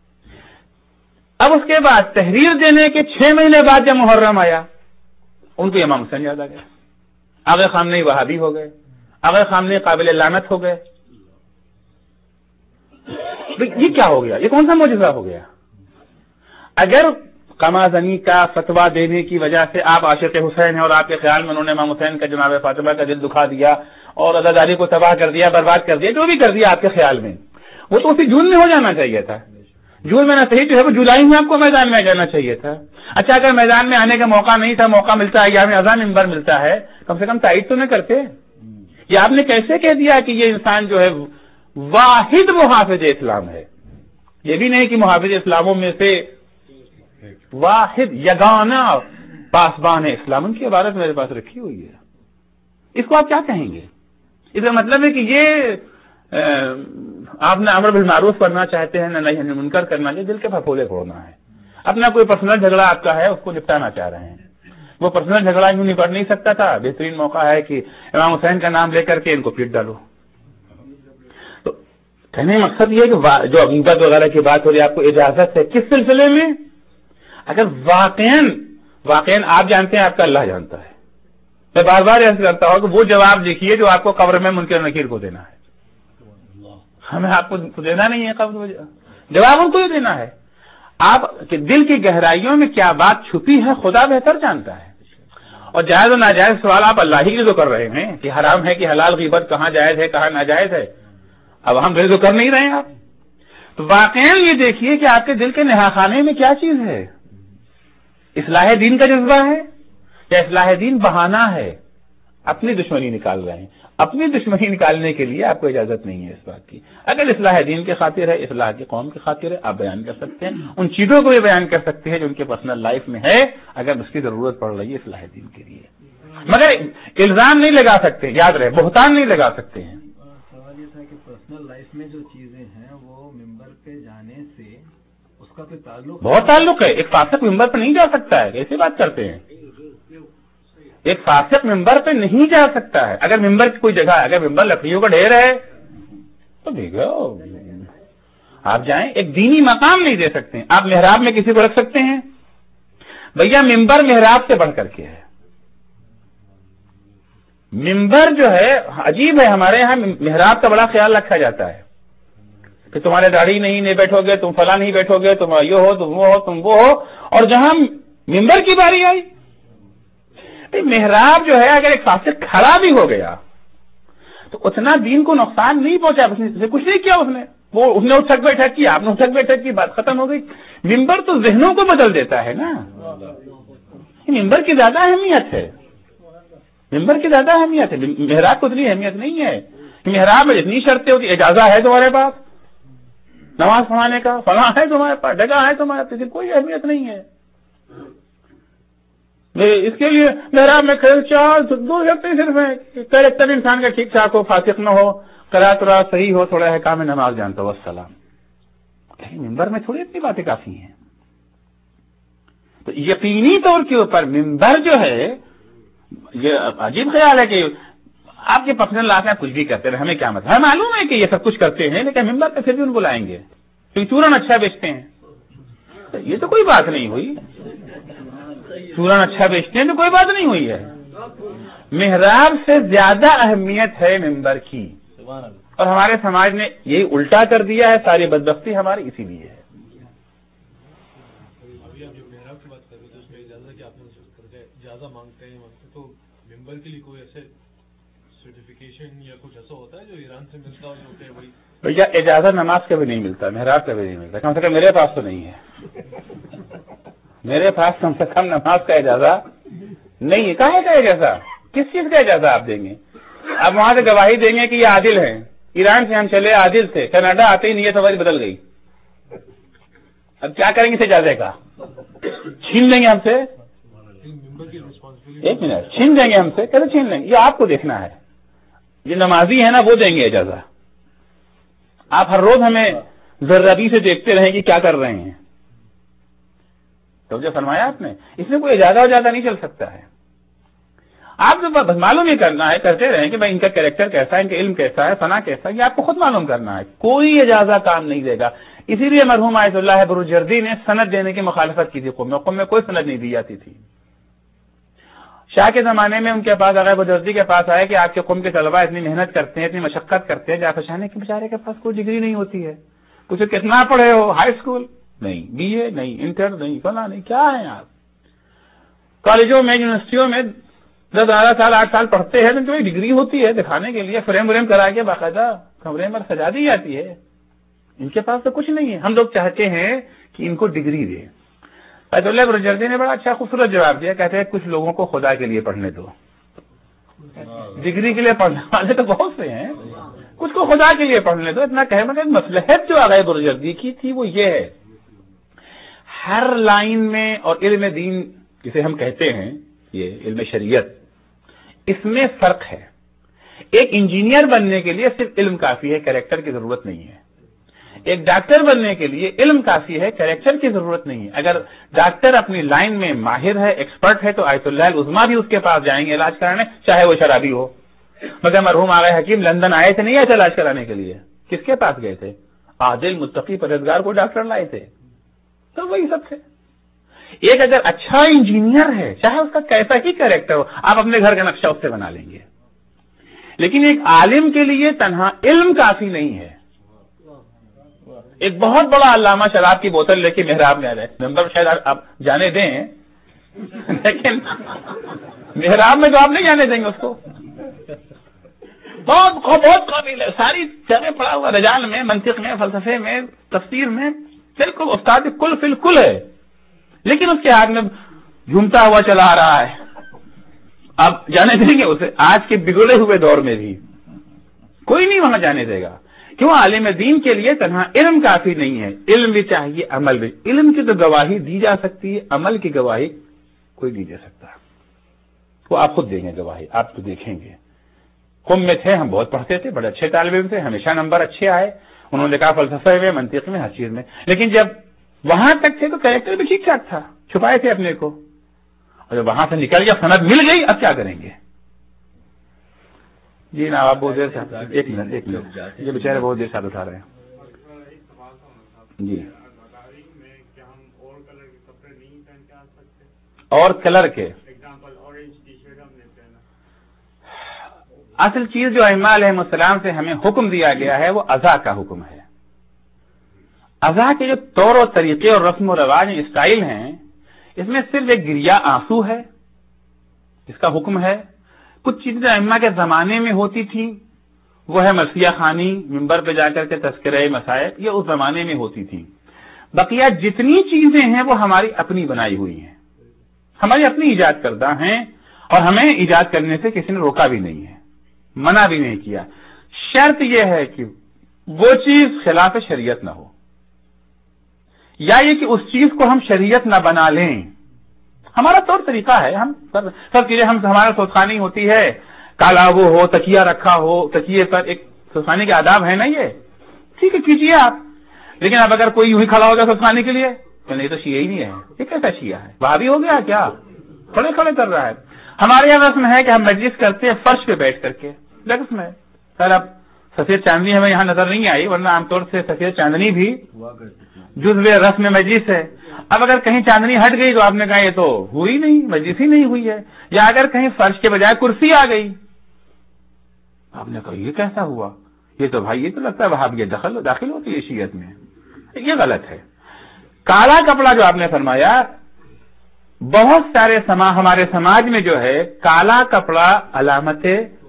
اب اس کے بعد تحریر دینے کے چھ مہینے بعد جب محرم آیا ان کو امام حسین یاد آ گیا. آغا خامنئی وہابی ہو گئے، آغا خامنئی قابل لعنت ہو گئے. یہ کیا ہو گیا؟ یہ کون سا معجزہ ہو گیا؟ اگر قما زنی کا فتویٰ دینے کی وجہ سے آپ عاشق حسین ہیں اور آپ کے خیال میں انہوں نے امام حسین کا جناب فاطمہ کا دل دکھا دیا اور عزاداری کو تباہ کر دیا، برباد کر دیا، جو بھی کر دیا آپ کے خیال میں، وہ تو اسی جون میں ہو جانا چاہیے تھا. جون میں نہ صحیح جو ہے وہ جولائی میں آپ کو میدان میں جانا چاہیے تھا. اچھا اگر میدان میں آنے کا موقع نہیں تھا، موقع ملتا ہے یا ہمیں اذان منبر ملتا ہے، کم سے کم تائید تو نہ کرتے. یہ آپ نے کیسے کہہ دیا کہ یہ انسان جو ہے واحد محافظ اسلام ہے. یہ بھی نہیں کہ محافظ اسلاموں میں سے واحد یگانہ پاسبان اسلام. ان کی عبارت میرے پاس رکھی ہوئی ہے. اس کو آپ کیا کہیں گے؟ اس کا مطلب ہے کہ یہ آپ نہ امر بالمعروف کرنا چاہتے ہیں نہ نہی عن المنکر کرنا چاہتے، دل کے پھپھولے پھوڑنا ہے. اپنا کوئی پرسنل جھگڑا آپ کا ہے، اس کو نپٹانا چاہ رہے ہیں. وہ پرسنل جھگڑا یوں نپٹ نہیں سکتا تھا، بہترین موقع ہے کہ امام حسین کا نام لے کر کے ان کو پیٹ ڈالو. تو کہنے کا مقصد یہ ہے کہ جو عقیدت وغیرہ کی بات ہو رہی ہے، آپ کو اجازت ہے کس سلسلے میں؟ اگر واقعاً واقعاً آپ جانتے ہیں، آپ کا اللہ جانتا ہے. میں بار بار ایسا کرتا ہوں کہ وہ جواب دیکھیے جو آپ کو قبر میں منکر نکیر کو دینا ہے. ہمیں آپ کو دینا نہیں ہے قبر میں جواب، ان کو ہی دینا ہے. آپ کے دل کی گہرائیوں میں کیا بات چھپی ہے خدا بہتر جانتا ہے. اور جائز و ناجائز سوال آپ اللہ ہی کے تو کر رہے ہیں کہ حرام ہے کہ حلال، غیبت کہاں جائز ہے کہاں ناجائز ہے. اب ہم تو کر نہیں رہے ہیں آپ. تو واقعی یہ دیکھیے کہ آپ کے دل کے نہا خانے میں کیا چیز ہے. اصلاح دین کا جذبہ ہے یا اصلاح دین بہانہ ہے؟ اپنی دشمنی نکال رہے ہیں. اپنی دشمنی نکالنے کے لیے آپ کو اجازت نہیں ہے اس بات کی. اگر اصلاح دین کی خاطر ہے، اصلاح کی قوم کی خاطر ہے، آپ بیان کر سکتے ہیں. ان چیزوں کو بھی بیان کر سکتے ہیں جو ان کے پرسنل لائف میں ہے، اگر اس کی ضرورت پڑ رہی ہے اصلاح دین کے لیے. مگر الزام نہیں لگا سکتے، یاد رہے، بہتان نہیں لگا سکتے ہیں. سوال یہ تھا کہ پرسنل لائف میں جو چیزیں ہیں وہ ممبر پہ جانے سے اس کا کوئی تعلق بہت تعلق ہے. ایک فاسق ممبر پہ نہیں جا سکتا ہے. کیسے بات کرتے ہیں؟ ایک فاسق ممبر پہ نہیں جا سکتا ہے. اگر ممبر کی کوئی جگہ ہے، اگر ممبر لکڑیوں کا ڈھیر ہے تو ٹھیک ہے آپ جائیں. ایک دینی مقام نہیں دے سکتے. آپ محراب میں کسی کو رکھ سکتے ہیں؟ بھیا ممبر محراب سے بڑھ کر کے ہے. ممبر جو ہے عجیب ہے، ہمارے ہاں محراب کا بڑا خیال رکھا جاتا ہے کہ تمہارے داڑھی نہیں نہیں بیٹھو گے، تم فلاں نہیں بیٹھو گے، تم یہ ہو تم وہ ہو تم وہ ہو. اور جہاں ممبر کی باری آئی، محراب جو ہے اگر ایک فاسق کھڑا بھی ہو گیا تو اتنا دین کو نقصان نہیں پہنچا. اس نے کچھ نہیں کیا. اس نے وہ اس نے اٹھک بیٹھک کی، آپ نے اٹھک بیٹھک کی، بات ختم ہو گئی. ممبر تو ذہنوں کو بدل دیتا ہے نا. ممبر کی زیادہ اہمیت ہے. ممبر کی زیادہ اہمیت ہے. محراب کو اتنی اہمیت نہیں ہے. محراب میں جتنی شرطیں ہوتی، اجازت ہے تمہارے پاس نماز پڑھانے کا، فلاں ہے تمہارے پاس، جگہ ہے تمہارے پاس، کوئی اہمیت نہیں ہے. اس کے لیے محراب میں چار دو شرطیں صرف ہیں. کریکٹر انسان کا ٹھیک ٹھاک ہو، فاسق نہ ہو، قرات ورات صحیح ہو، تھوڑا احکام نماز جانتا ہو، السلام. کہیں ممبر میں تھوڑی اتنی باتیں کافی ہیں. تو یقینی طور کے اوپر ممبر جو ہے، یہ عجیب خیال ہے کہ آپ کے پرسنل لاف میں کچھ بھی کرتے رہے، ہمیں کیا مطلب. ہمیں معلوم ہے کہ یہ سب کچھ کرتے ہیں، لیکن ممبر پہ پھر بھی ان کو لائیں گے تو چورن اچھا بیچتے ہیں. یہ تو کوئی بات نہیں ہوئی. چورن اچھا بیچتے ہیں تو کوئی بات نہیں ہوئی ہے. محراب سے زیادہ اہمیت ہے ممبر کی، اور ہمارے سماج نے یہی الٹا کر دیا ہے. ساری بدبختی ہماری اسی لیے ہے. ابھی آپ جو محراب کی بات کر رہے تھے اس میں اجازت کہ آپ نے اجازت مانگتے ہیں تو ممبر کے لیے کوئی ایسے سرٹیفکیشن یا کچھ ایسا ہوتا ہے جو ایران سے ملتا ہو جو کہ وہی بھیا اجازت نماز کا بھی نہیں ملتا، محراب کا بھی نہیں ملتا. کم سے کم میرے پاس تو نہیں ہے. میرے پاس کم سے کم نماز کا اجازت نہیں ہے. کہاں کا اجازت؟ کس چیز کا اجازت آپ دیں گے؟ آپ وہاں سے گواہی دیں گے کہ یہ عادل ہیں، ایران سے ہم چلے عادل سے، کینیڈا آتے ہی نیت ہماری بدل گئی. اب کیا کریں گے اس اجازت کا؟ چھین لیں گے ہم سے. ایک منٹ، چھین لیں گے ہم سے؟ کیسے چھین لیں گے؟ یہ آپ کو دیکھنا ہے. یہ نمازی ہے نا، وہ دیں گے اجازت. آپ ہر روز ہمیں ذرابی سے دیکھتے رہیں کہ کیا کر رہے ہیں. تو جو فرمایا آپ نے، اس میں کوئی اجازت اجازت نہیں چل سکتا ہے. آپ کو بس معلوم ہی کرنا ہے، کرتے رہیں کہ بھائی ان کا کریکٹر کیسا ہے، ان کا علم کیسا ہے، فنا کیسا ہے، یہ آپ کو خود معلوم کرنا ہے. کوئی اجازت کام نہیں دے گا. اسی لیے مرحوم آیت اللہ بروجردی نے سند دینے کی مخالفت کی تھی. قوم میں قوم میں کوئی سند نہیں دی جاتی تھی. شاہ کے زمانے میں ان کے پاس آگے بروجردی کے پاس آئے کہ آپ کے قوم کے طلباء اتنی محنت کرتے ہیں، اتنی مشقت کرتے ہیں، جا شاہ کے بیچارے کے پاس کوئی ڈگری نہیں ہوتی ہے. کچھ کتنا پڑھے ہو؟ ہائی اسکول نہیں، بی اے نہیں، انٹر نہیں، فلاں نہیں. کیا ہے آپ کالجوں میں یونیورسٹیوں میں دس بارہ سال آٹھ سال پڑھتے ہیں تو کوئی ڈگری ہوتی ہے دکھانے کے لیے، فریم وریم کرا کے باقاعدہ کمرے میں سجا دی جاتی ہے. ان کے پاس تو کچھ نہیں ہے. ہم لوگ چاہتے ہیں کہ ان کو ڈگری دیں. آیت اللہ بروجردی نے بڑا اچھا خوبصورت جواب دیا. کہتے ہیں کچھ لوگوں کو خدا کے لیے پڑھنے دو. ڈگری کے لیے پڑھنے والے تو بہت سے ہیں. کچھ کو خدا کے لیے پڑھنے دو. اتنا کہہ مگر مصلحت جو آغاز بزرگی کی تھی وہ یہ ہے، ہر لائن میں، اور علم دین جسے ہم کہتے ہیں یہ علم شریعت، اس میں فرق ہے. ایک انجینئر بننے کے لیے صرف علم کافی ہے، کریکٹر کی ضرورت نہیں ہے. ایک ڈاکٹر بننے کے لیے علم کافی ہے، کریکٹر کی ضرورت نہیں ہے. اگر ڈاکٹر اپنی لائن میں ماہر ہے، ایکسپرٹ ہے، تو آیت اللہ العظمیٰ بھی اس کے پاس جائیں گے علاج کرانے، چاہے وہ شرابی ہو. مگر مرحوم آغا حکیم لندن آئے تھے، نہیں آئے تھے علاج کرانے کے لیے، کس کے پاس گئے تھے؟ عادل متقی پرہیزگار کو ڈاکٹر لائے تھے. تو وہی سب تھے. ایک اگر اچھا انجینئر ہے، چاہے اس کا کیسا ہی کریکٹر ہو، آپ اپنے گھر کا نقشہ اس سے بنا لیں گے. لیکن ایک عالم کے لیے تنہا علم کافی نہیں ہے. ایک بہت بڑا علامہ شراب کی بوتل لے کے محراب میں آ جائے، ممبر شاید آپ جانے دیں، لیکن محراب میں تو آپ نہیں جانے دیں گے اس کو. بہت بہت قابل ہے، ساری جگہ پڑا ہوا، رجال میں، منطق میں، فلسفے میں، تفسیر میں، بالکل استاد کل فی الکل ہے. لیکن اس کے ہاتھ میں جھومتا ہوا چلا آ رہا ہے. آپ جانے دیں گے اسے؟ آج کے بگڑے ہوئے دور میں بھی کوئی نہیں وہاں جانے دے گا. کیوں؟ عالم دین کے لیے تنہا علم کافی نہیں ہے، علم بھی چاہیے، عمل بھی. علم کی تو گواہی دی جا سکتی ہے، عمل کی گواہی کوئی نہیں دے سکتا. وہ آپ خود دیں گے گواہی، آپ تو دیکھیں گے. قم میں تھے، ہم بہت پڑھتے تھے، بڑے اچھے طالب علم تھے، ہمیشہ نمبر اچھے آئے. انہوں نے کہا فلسفے میں، منطق میں، ہر چیز میں. لیکن جب وہاں تک تھے تو کریکٹر بھی ٹھیک ٹھاک تھا، چھپائے تھے اپنے کو. اور جب وہاں سے نکل گیا، سند مل گئی، اب کیا کریں گے؟ جی نا آپ بہت دیر سے ایک منٹ ایک منٹ یہ بیچارے بہت دیر سے اٹھا رہے ہیں. جی اور کلر کے اصل چیز جو ائمہ علیہ السلام سے ہمیں حکم دیا گیا ہے وہ عزا کا حکم ہے. عزا کے جو طور و طریقے اور رسم و رواج اسٹائل ہیں، اس میں صرف ایک گریا آنسو ہے اس کا حکم ہے. کچھ چیزیں ائمہ کے زمانے میں ہوتی تھیں، وہ ہے مرثیہ خوانی، ممبر پہ جا کر کے تذکرہ مسائل، یہ اس زمانے میں ہوتی تھیں. بقیہ جتنی چیزیں ہیں وہ ہماری اپنی بنائی ہوئی ہیں، ہماری اپنی ایجاد کردہ ہیں، اور ہمیں ایجاد کرنے سے کسی نے روکا بھی نہیں ہے، منع بھی نہیں کیا. شرط یہ ہے کہ وہ چیز خلاف شریعت نہ ہو، یا یہ کہ اس چیز کو ہم شریعت نہ بنا لیں. ہمارا طور طریقہ ہے، ہم سب چیزیں، ہم ہمارا سوسخانی ہوتی ہے، کالا وہ ہو، تکیہ رکھا ہو، تکیے پر ایک سوسخانی کے آداب ہے نا، یہ ٹھیک ہے کیجیے آپ. لیکن اب اگر کوئی یوں ہی کھڑا ہو گیا سوسخانی کے لیے تو نہیں، تو شیعہ ہی نہیں ہے. یہ کیسا شیعہ ہے؟ وہابی ہو گیا کیا؟ کھڑے کھڑے کر رہا ہے. ہمارے یہاں رسم ہے کہ ہم مجلس کرتے ہیں فرش پہ بیٹھ کر کے، رسم ہے. سر اب سفید چاندنی ہمیں یہاں نظر نہیں آئی، ورنہ عام طور سے سفید چاندنی بھی جزو رسم مجلس ہے. اب اگر کہیں چاندنی ہٹ گئی تو آپ نے کہا یہ تو ہوئی نہیں، مجلس ہی نہیں ہوئی ہے. یا اگر کہیں فرش کے بجائے کرسی آ گئی، آپ نے کہا یہ کیسا ہوا؟ یہ تو بھائی یہ تو لگتا ہے وہاں یہ دخل داخل ہوتی ہے شیعت میں، یہ غلط ہے. کالا کپڑا جو آپ نے فرمایا، بہت سارے سما ہمارے سماج میں جو ہے کالا کپڑا علامت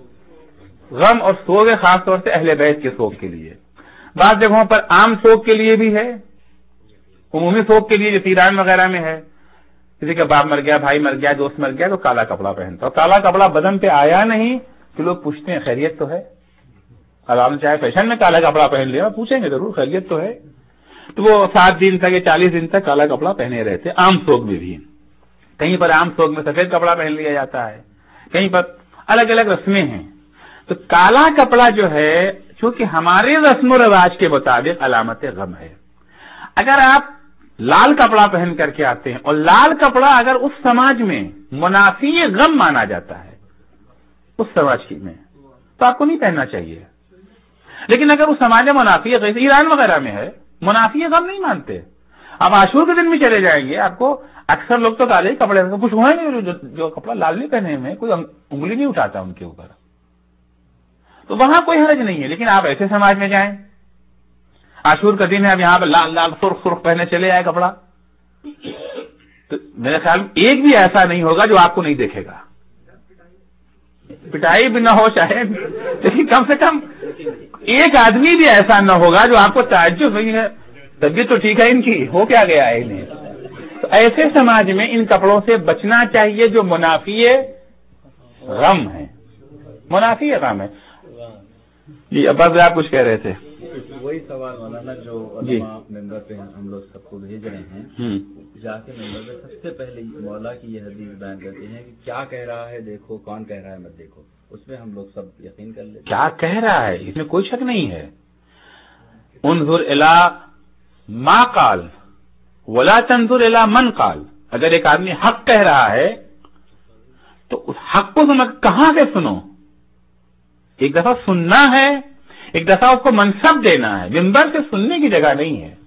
غم اور سوگ ہے، خاص طور سے اہل بیت کے سوگ کے لیے. بعض جگہوں پر عام سوگ کے لیے بھی ہے، عمومی سوگ کے لیے جو تیران وغیرہ میں ہے، کسی کا باپ مر گیا، بھائی مر گیا، دوست مر گیا تو کالا کپڑا پہنتا. اور کالا کپڑا بدن پہ آیا نہیں کہ لوگ پوچھتے ہیں خیریت تو ہے. اب آپ نے چاہے فیشن میں کالا کپڑا پہن لیا، پوچھیں گے ضرور خیریت تو ہے. تو وہ سات دن تک یا چالیس دن تک کالا کپڑا پہنے رہتے. عام سوگ میں بھی کہیں پر عام سوگ میں سفید کپڑا پہن لیا جاتا ہے، کہیں پر الگ الگ رسمیں ہیں. تو کالا کپڑا جو ہے چونکہ ہمارے رسم و رواج کے مطابق علامت غم ہے. اگر آپ لال کپڑا پہن کر کے آتے ہیں، اور لال کپڑا اگر اس سماج میں منافی غم مانا جاتا ہے اس سماج کی میں، تو آپ کو نہیں پہننا چاہیے. لیکن اگر اس سماج میں منافی غم، ایران وغیرہ میں ہے، منافی غم نہیں مانتے. آپ عاشور کے دن میں چلے جائیں گے، آپ کو اکثر لوگ تو کالے کپڑے کچھ ہوئے نہیں، جو کپڑا لال نہیں پہنے ہوئے کوئی انگلی نہیں اٹھاتا ان کے اوپر، تو وہاں کوئی حرج نہیں ہے. لیکن آپ ایسے سماج میں جائیں، عاشور کا دن ہے، اب یہاں پہ لال لال سرخ سرخ پہنے چلے آئے کپڑا، تو میرے خیال میں ایک بھی ایسا نہیں ہوگا جو آپ کو نہیں دیکھے گا. پٹائی بھی نہ ہو چاہے، لیکن کم سے کم ایک آدمی بھی ایسا نہ ہوگا جو آپ کو تعجب نہیں ہے طبیعت تو ٹھیک ہے ان کی، ہو کیا گیا ہے انہیں. تو ایسے سماج میں ان کپڑوں سے بچنا چاہیے جو منافی غم ہے، منافی غم ہے. جی عباس بھائی آپ کچھ کہہ رہے تھے؟ وہی سوال مولانا جو علماء ممبر پہ ہم لوگ سب کو بھیج رہے ہیں، جا کے ممبر پہ سب سے پہلے مولا کی یہ حدیث بیان کرتے ہیں کہ کیا کہہ رہا ہے دیکھو، کون کہہ رہا ہے مت دیکھو، اس پہ ہم لوگ سب یقین کر لیتے ہیں۔ کیا کہہ رہا ہے اس میں کوئی شک نہیں ہے۔ انظر الی ما قال ولا تنظر الی من قال، اگر ایک آدمی حق کہہ رہا ہے تو اس حق کو تم کہاں سے سنو؟ ایک دفعہ سننا ہے، ایک دفعہ اس کو منصب دینا ہے۔ ممبر سے سننے کی جگہ نہیں ہے،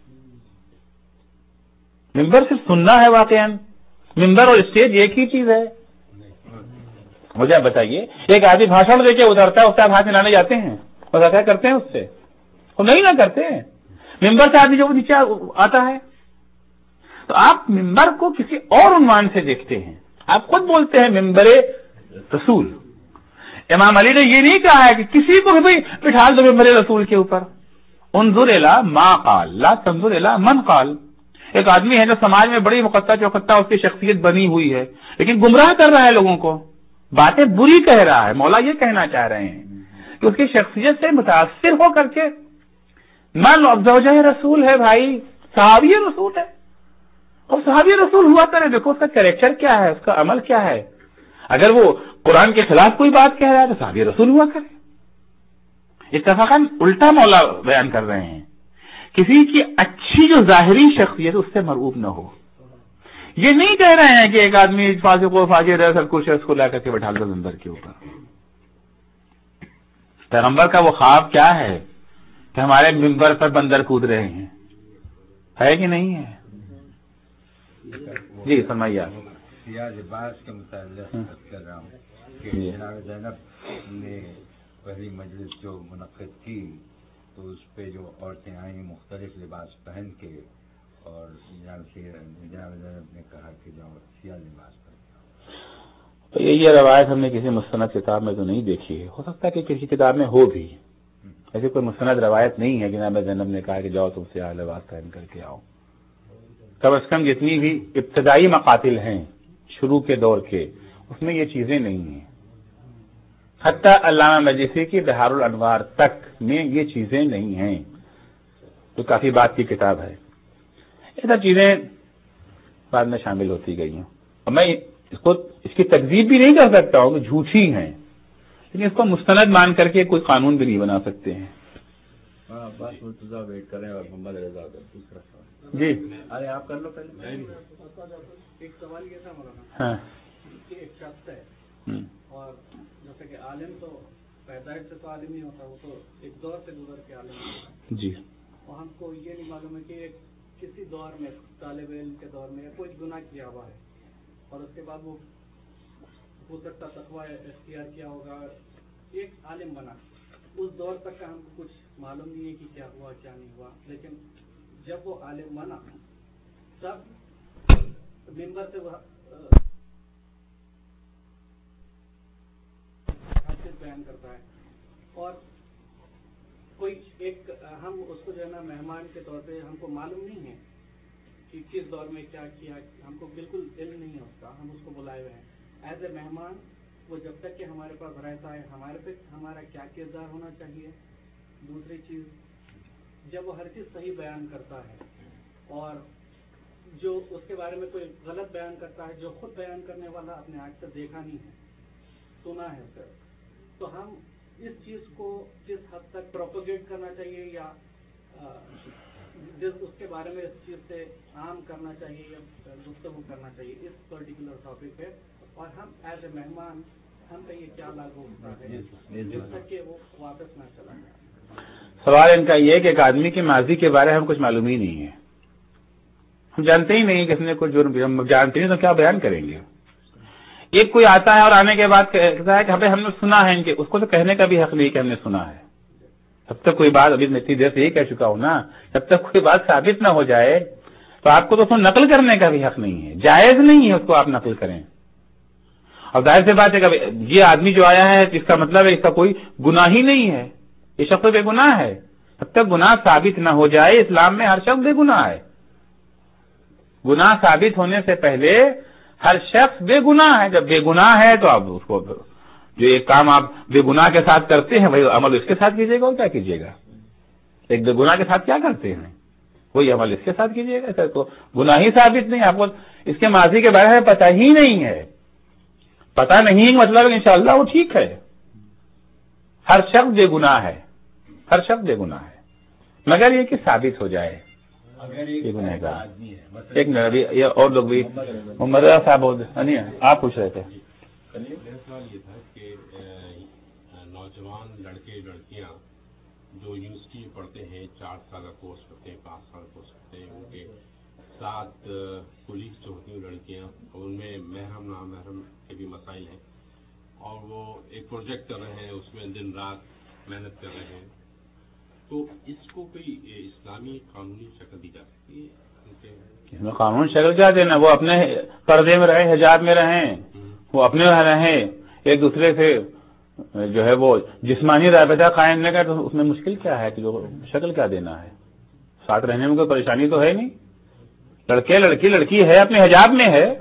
ممبر سے سننا ہے۔ واقعا ممبر اور اسٹیج ایک ہی چیز ہے۔ مجھے آپ بتائیے، ایک آدمی بھاشن دے کے اترتا ہے، اس سے آپ ہاتھ ملانے جاتے ہیں اور کیا کرتے ہیں اس سے؟ وہ نہیں نہ کرتے ہیں۔ ممبر سے آدمی جو نیچے آتا ہے تو آپ ممبر کو کسی اور عنوان سے دیکھتے ہیں۔ آپ خود بولتے ہیں ممبر رسول۔ امام علی نے یہ نہیں کہا ہے کہ کسی کو بھی بٹھا دو ممبر رسول کے اوپر۔ انظر الی ما قال لا تنظر الی من قال۔ ایک آدمی ہے جو سماج میں بڑی مقطع چوکھتا اس کی شخصیت بنی ہوئی ہے، لیکن گمراہ کر رہا ہے لوگوں کو، باتیں بری کہہ رہا ہے۔ مولا یہ کہنا چاہ رہے ہیں کہ اس کی شخصیت سے متاثر ہو کر کے من زوجہ رسول ہے، بھائی صحابی رسول ہے، اور صحابی رسول ہوا کرے۔ دیکھو اس کا کریکٹر کیا ہے، اس کا عمل کیا ہے۔ اگر وہ قرآن کے خلاف کوئی بات کہہ رہا ہے تو صحابی رسول ہوا کرے۔ اتفاقاً الٹا مولا بیان کر رہے ہیں، کسی کی اچھی جو ظاہری شخصیت اس سے مرعوب نہ ہو۔ یہ نہیں کہہ رہے ہیں کہ ایک آدمی فاسق و فاجر ہے، سب کچھ ہے، اس کو لا کر کے بٹھا دو ممبر کے اوپر۔ پیغمبر کا وہ خواب کیا ہے کہ ہمارے ممبر پر بندر کود رہے ہیں، ہے کہ نہیں ہے؟ جی فرمائیے۔ سیاہ لباس کے متعلق بات کر رہا ہوں کہ جناب زینب نے پہلی مجلس جو منعقد کی تو اس پہ جو عورتیں آئیں مختلف لباس پہن کے، اور جناب زینب نے کہا کہ جو سیاہ لباس پہن۔ یہ روایت ہم نے کسی مستند کتاب میں تو نہیں دیکھی ہے، ہو سکتا ہے کہ کسی کتاب میں ہو بھی، ایسی کوئی مستند روایت نہیں ہے کہ جناب زینب نے کہا کہ جاؤ تم سیاہ لباس پہن کر کے آؤ۔ کم از کم جتنی بھی ابتدائی مقاتل ہیں شروع کے دور کے، اس میں یہ چیزیں نہیں ہیں۔ حتیٰ علامہ مجلسی کی بہار الانوار تک میں یہ چیزیں نہیں ہیں، تو کافی بات کی کتاب ہے۔ یہ سب چیزیں بعد میں شامل ہوتی گئی ہیں، اور میں اس کو اس کی تکذیب بھی نہیں کر سکتا ہوں کہ جھوٹی ہیں، لیکن اس کو مستند مان کر کے کوئی قانون بھی نہیں بنا سکتے ہیں۔ بات مرتضیٰ ویٹ کریں اور محمد رضا دوسرا سوال۔ جی ارے آپ کر لو پہلے۔ ایک سوال یہ تھا مولانا ہاں کہ ایک شخص ہے اور جیسے کہ عالم تو پیدائش سے تو عالم نہیں ہوتا، وہ تو ایک دور سے گزر کے عالم ہوتا ہے۔ جی، اور ہم کو یہ نہیں معلوم ہے کہ کسی دور میں طالب علم کے دور میں کوئی گناہ کیا ہوا ہے اور اس کے بعد وہ ہو سکتا تقویٰ اختیار کیا ہوگا، ایک عالم بنا۔ اس دور تک کا ہم کو کچھ معلوم نہیں ہے کہ کیا ہوا کیا نہیں ہوا، لیکن جب وہ عالم بنا تب ممبر سے وہ بیان کرتا ہے، اور کوئی ایک ہم اس کو جو ہے نا مہمان کے طور پہ ہم کو معلوم نہیں ہے کہ کس دور میں کیا کیا، ہم کو بالکل علم نہیں ہے اس کا، ہم اس کو بلائے ہوئے ہیں ایز اے مہمان۔ وہ جب تک کہ ہمارے پاس رہتا ہے ہمارے پہ ہمارا کیا کردار ہونا چاہیے۔ دوسری چیز، جب وہ ہر چیز صحیح بیان کرتا ہے اور جو اس کے بارے میں کوئی غلط بیان کرتا ہے، جو خود بیان کرنے والا اپنے آنکھ سے دیکھا نہیں ہے، سنا ہے سر، تو ہم اس چیز کو کس حد تک پروپیگیٹ کرنا چاہیے یا جس اس کے بارے میں اس چیز سے عام کرنا چاہیے یا گفتگو کرنا چاہیے اس پرٹیکولر ٹاپک پہ، اور ہم ایز اے مہمان ہم پہ یہ کیا لاگو ہوتا ہے جب تک کہ وہ واپس نہ چلا جائے۔ سوال ان کا یہ ہے کہ ایک آدمی کے ماضی کے بارے میں ہم کچھ معلوم ہی نہیں ہے، ہم جانتے ہی نہیں کہ اس نے کچھ جرم کیا، ہم جانتے نہیں تو کیا بیان کریں گے۔ ایک کوئی آتا ہے اور آنے کے بعد کہتا ہے کہ ہمیں ہم نے سنا ہے ان کے، اس کو تو کہنے کا بھی حق نہیں کہ ہم نے سنا ہے۔ جب تک کوئی بات، ابھی میں اتنی دیر سے یہ کہہ چکا ہوں نا، جب تک کوئی بات ثابت نہ ہو جائے تو آپ کو تو اس کو نقل کرنے کا بھی حق نہیں ہے، جائز نہیں ہے اس کو آپ نقل کریں۔ اور ظاہر سی بات ہے کہ یہ آدمی جو آیا ہے اس کا مطلب ہے اس کا کوئی گناہ ہی نہیں ہے، یہ شخص بے گناہ ہے۔ جب تک گناہ ثابت نہ ہو جائے، اسلام میں ہر شخص بے گناہ ہے، گناہ ثابت ہونے سے پہلے ہر شخص بے گناہ ہے۔ جب بے گناہ ہے تو اب اس کو جو ایک کام آپ بے گناہ کے ساتھ کرتے ہیں وہی عمل اس کے ساتھ کیجیے گا، اور کیا کیجیے گا؟ ایک بے گناہ کے ساتھ کیا کرتے ہیں وہی عمل اس کے ساتھ کیجیے گا. سر تو گناہ ہی ثابت نہیں، آپ کو اس کے ماضی کے بارے میں پتہ ہی نہیں ہے. پتہ نہیں مطلب انشاءاللہ وہ ٹھیک ہے. ہر شخص بے گناہ ہے، ہر شخص بے گناہ ہے، مگر یہ کہ ثابت ہو جائے اگر یہ گناہ ایک گار. آدمی ہے مثلاً ایک منٹ یہ اور لوگ بھی محمد رضا صاحب نہیں آپ پوچھ رہے تھے. میرا سوال یہ تھا کہ نوجوان لڑکے لڑکیاں جو یونیورسٹی میں پڑھتے ہیں، چار سال کا کورس کرتے ہیں، پانچ سال کورس کرتے ہیں، ان کے ساتھ کولیگس جو ہوتی ہیں لڑکیاں، ان میں محرم نامحرم کے بھی مسائل ہیں، اور وہ ایک پروجیکٹ کر رہے ہیں، اس میں دن رات محنت کر رہے ہیں، تو اس کو کوئی اسلامی قانونی شکل دی جا سکتی ہے؟ اس میں قانون شکل کیا دینا؟ وہ اپنے پردے میں رہیں، حجاب میں رہیں، وہ اپنے رہیں، ایک دوسرے سے جو ہے وہ جسمانی رابطہ قائم نہیں کرے تو اس میں مشکل کیا ہے کہ جو شکل کیا دینا ہے؟ ساتھ رہنے میں کوئی پریشانی تو ہے نہیں. لڑکے لڑکی لڑکی ہے اپنے حجاب میں ہے.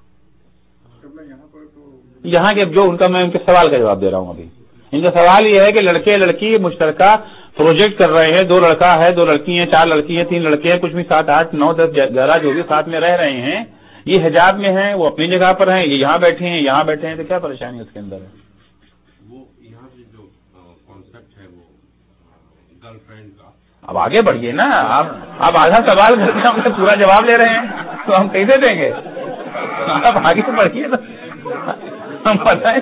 یہاں کے جو ان کا میں ان کے سوال کا جواب دے رہا ہوں ابھی. ان کا سوال یہ ہے کہ لڑکے لڑکی مشترکہ پروجیکٹ کر رہے ہیں، دو لڑکا ہے، دو لڑکی ہیں، چار لڑکی ہیں، تین لڑکے ہیں، کچھ بھی سات آٹھ نو دس گیارہ جو بھی ساتھ میں رہ رہے ہیں، یہ حجاب میں ہیں، وہ اپنی جگہ پر ہیں، یہ یہاں بیٹھے ہیں، یہاں بیٹھے ہیں، تو کیا پریشانی اس کے اندر ہے؟ وہ یہاں سے جو کانسیپٹ ہے وہ گرل فرینڈ کا. اب آگے بڑھیے نا. آپ آپ آدھا سوال کر کے ہم سے پورا جواب لے رہے ہیں تو ہم کیسے دیں گے؟ آپ آگے بڑھیے نا، ہم بتائیں.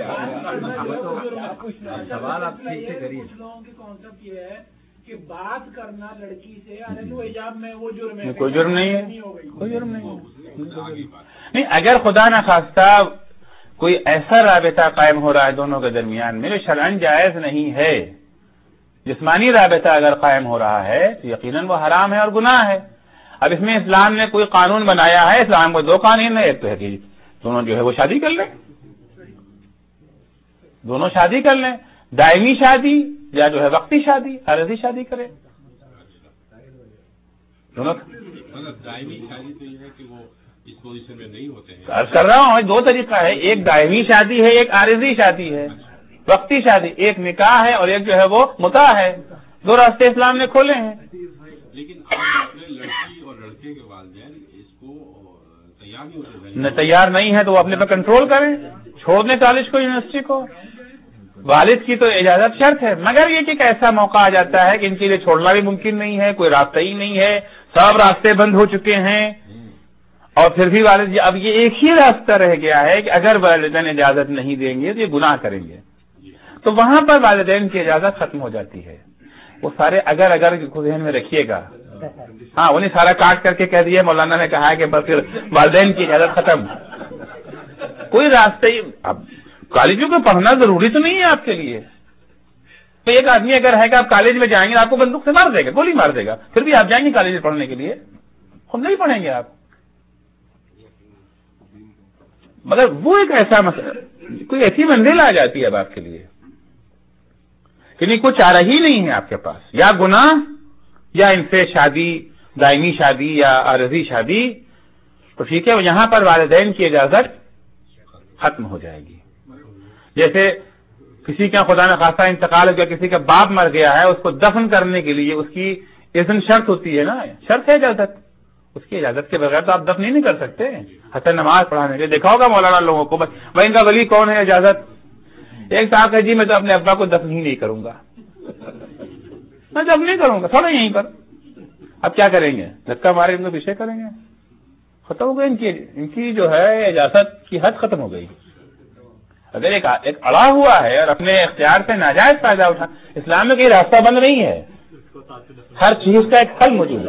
سوال آپ ٹھیک سے کریے. کچھ لوگوں کی کانسیپٹ یہ ہے کہ بات کرنا لڑکی سے اگر وہ حجاب میں وہ جرم ہے. کوئی جرم نہیں ہے، کوئی جرم نہیں ہے. نہیں، اگر خدا نخواستہ کوئی ایسا رابطہ قائم ہو رہا ہے دونوں کے درمیان میں جو شرعاً جائز نہیں ہے، جسمانی رابطہ اگر قائم ہو رہا ہے تو یقیناً وہ حرام ہے اور گناہ ہے. اب اس میں اسلام نے کوئی قانون بنایا ہے، اسلام کو دو قانون ہے. ایک تو ہے کہ دونوں جو ہے وہ شادی کر لیں، دونوں شادی کر لیں، دائمی شادی یا جو ہے وقتی شادی، عارضی شادی کرے. دونوں دائمی شادی تو یہ ہے کہ وہ اس پوزیشن میں نہیں ہوتے ہیں. عرض کر رہا ہوں دو طریقہ ہے، ایک دائمی شادی ہے، ایک عارضی شادی ہے. وقتی شادی ایک نکاح ہے اور ایک جو ہے وہ متاع ہے. دو راستے اسلام نے کھولے ہیں. لیکن اپنے لڑکی اور لڑکے کے والدین اس کو تیار نہیں ہوتے. نہ تیار نہیں ہے تو وہ اپنے پہ کنٹرول کریں، چھوڑ دیں کالج کو، یونیورسٹی کو. والد کی تو اجازت شرط ہے، مگر یہ کہ ایک ایسا موقع آ جاتا ہے کہ ان کے لیے چھوڑنا بھی ممکن نہیں ہے، کوئی راستہ ہی نہیں ہے، سب راستے بند ہو چکے ہیں، اور پھر بھی والد اب یہ ایک ہی راستہ رہ گیا ہے کہ اگر والدین اجازت نہیں دیں گے تو یہ گناہ کریں گے. تو وہاں پر والدین کی اجازت ختم ہو جاتی ہے. وہ سارے اگر اگر کو ذہن میں رکھیے گا. ہاں وہ نہیں سارا کاٹ کر کے کہہ دیا مولانا نے کہا ہے کہ بس پھر والدین کی اجازت ختم. کوئی راستہ ہی اب کالجوں کو پڑھنا ضروری تو نہیں ہے آپ کے لیے. تو ایک آدمی اگر ہے کہ آپ کالج میں جائیں گے آپ کو بندوق سے مار دے گا، گولی مار دے گا، پھر بھی آپ جائیں گے کالج میں پڑھنے کے لیے؟ خود نہیں پڑھیں گے آپ. مگر وہ ایک ایسا مسئلہ، کوئی ایسی منزل آ جاتی ہے اب آپ کے لیے کہ نہیں کوئی چارہ ہی نہیں ہے آپ کے پاس، یا گناہ یا ان سے شادی، دائمی شادی یا عارضی شادی. تو ٹھیک ہے یہاں پر والدین کی اجازت ختم ہو جائے گی. جیسے کسی کا خدا نخواستہ انتقال ہو گیا، کسی کا باپ مر گیا ہے، اس کو دفن کرنے کے لیے اس کی اذن شرط ہوتی ہے نا، شرط ہے اجازت. اس کی اجازت کے بغیر تو آپ دفن نہیں کر سکتے. حتی نماز پڑھانے کے دیکھا ہوگا مولانا لوگوں کو، بھائی ان کا ولی کون ہے؟ اجازت. ایک صاحب ہے جی میں تو اپنے ابا کو دفن ہی نہیں کروں گا، میں دفن نہیں کروں گا، تھوڑا یہیں پر. اب کیا کریں گے؟ دھکا مارے ان کو پیچھے کریں گے؟ ختم ہو گئی ان کی ان کی جو ہے اجازت کی حد ختم ہو گئی. اگر ایک ایک اڑا ہوا ہے اور اپنے اختیار سے ناجائز فائدہ اٹھا، اسلام میں کوئی راستہ بند نہیں ہے، ہر چیز کا ایک حل موجود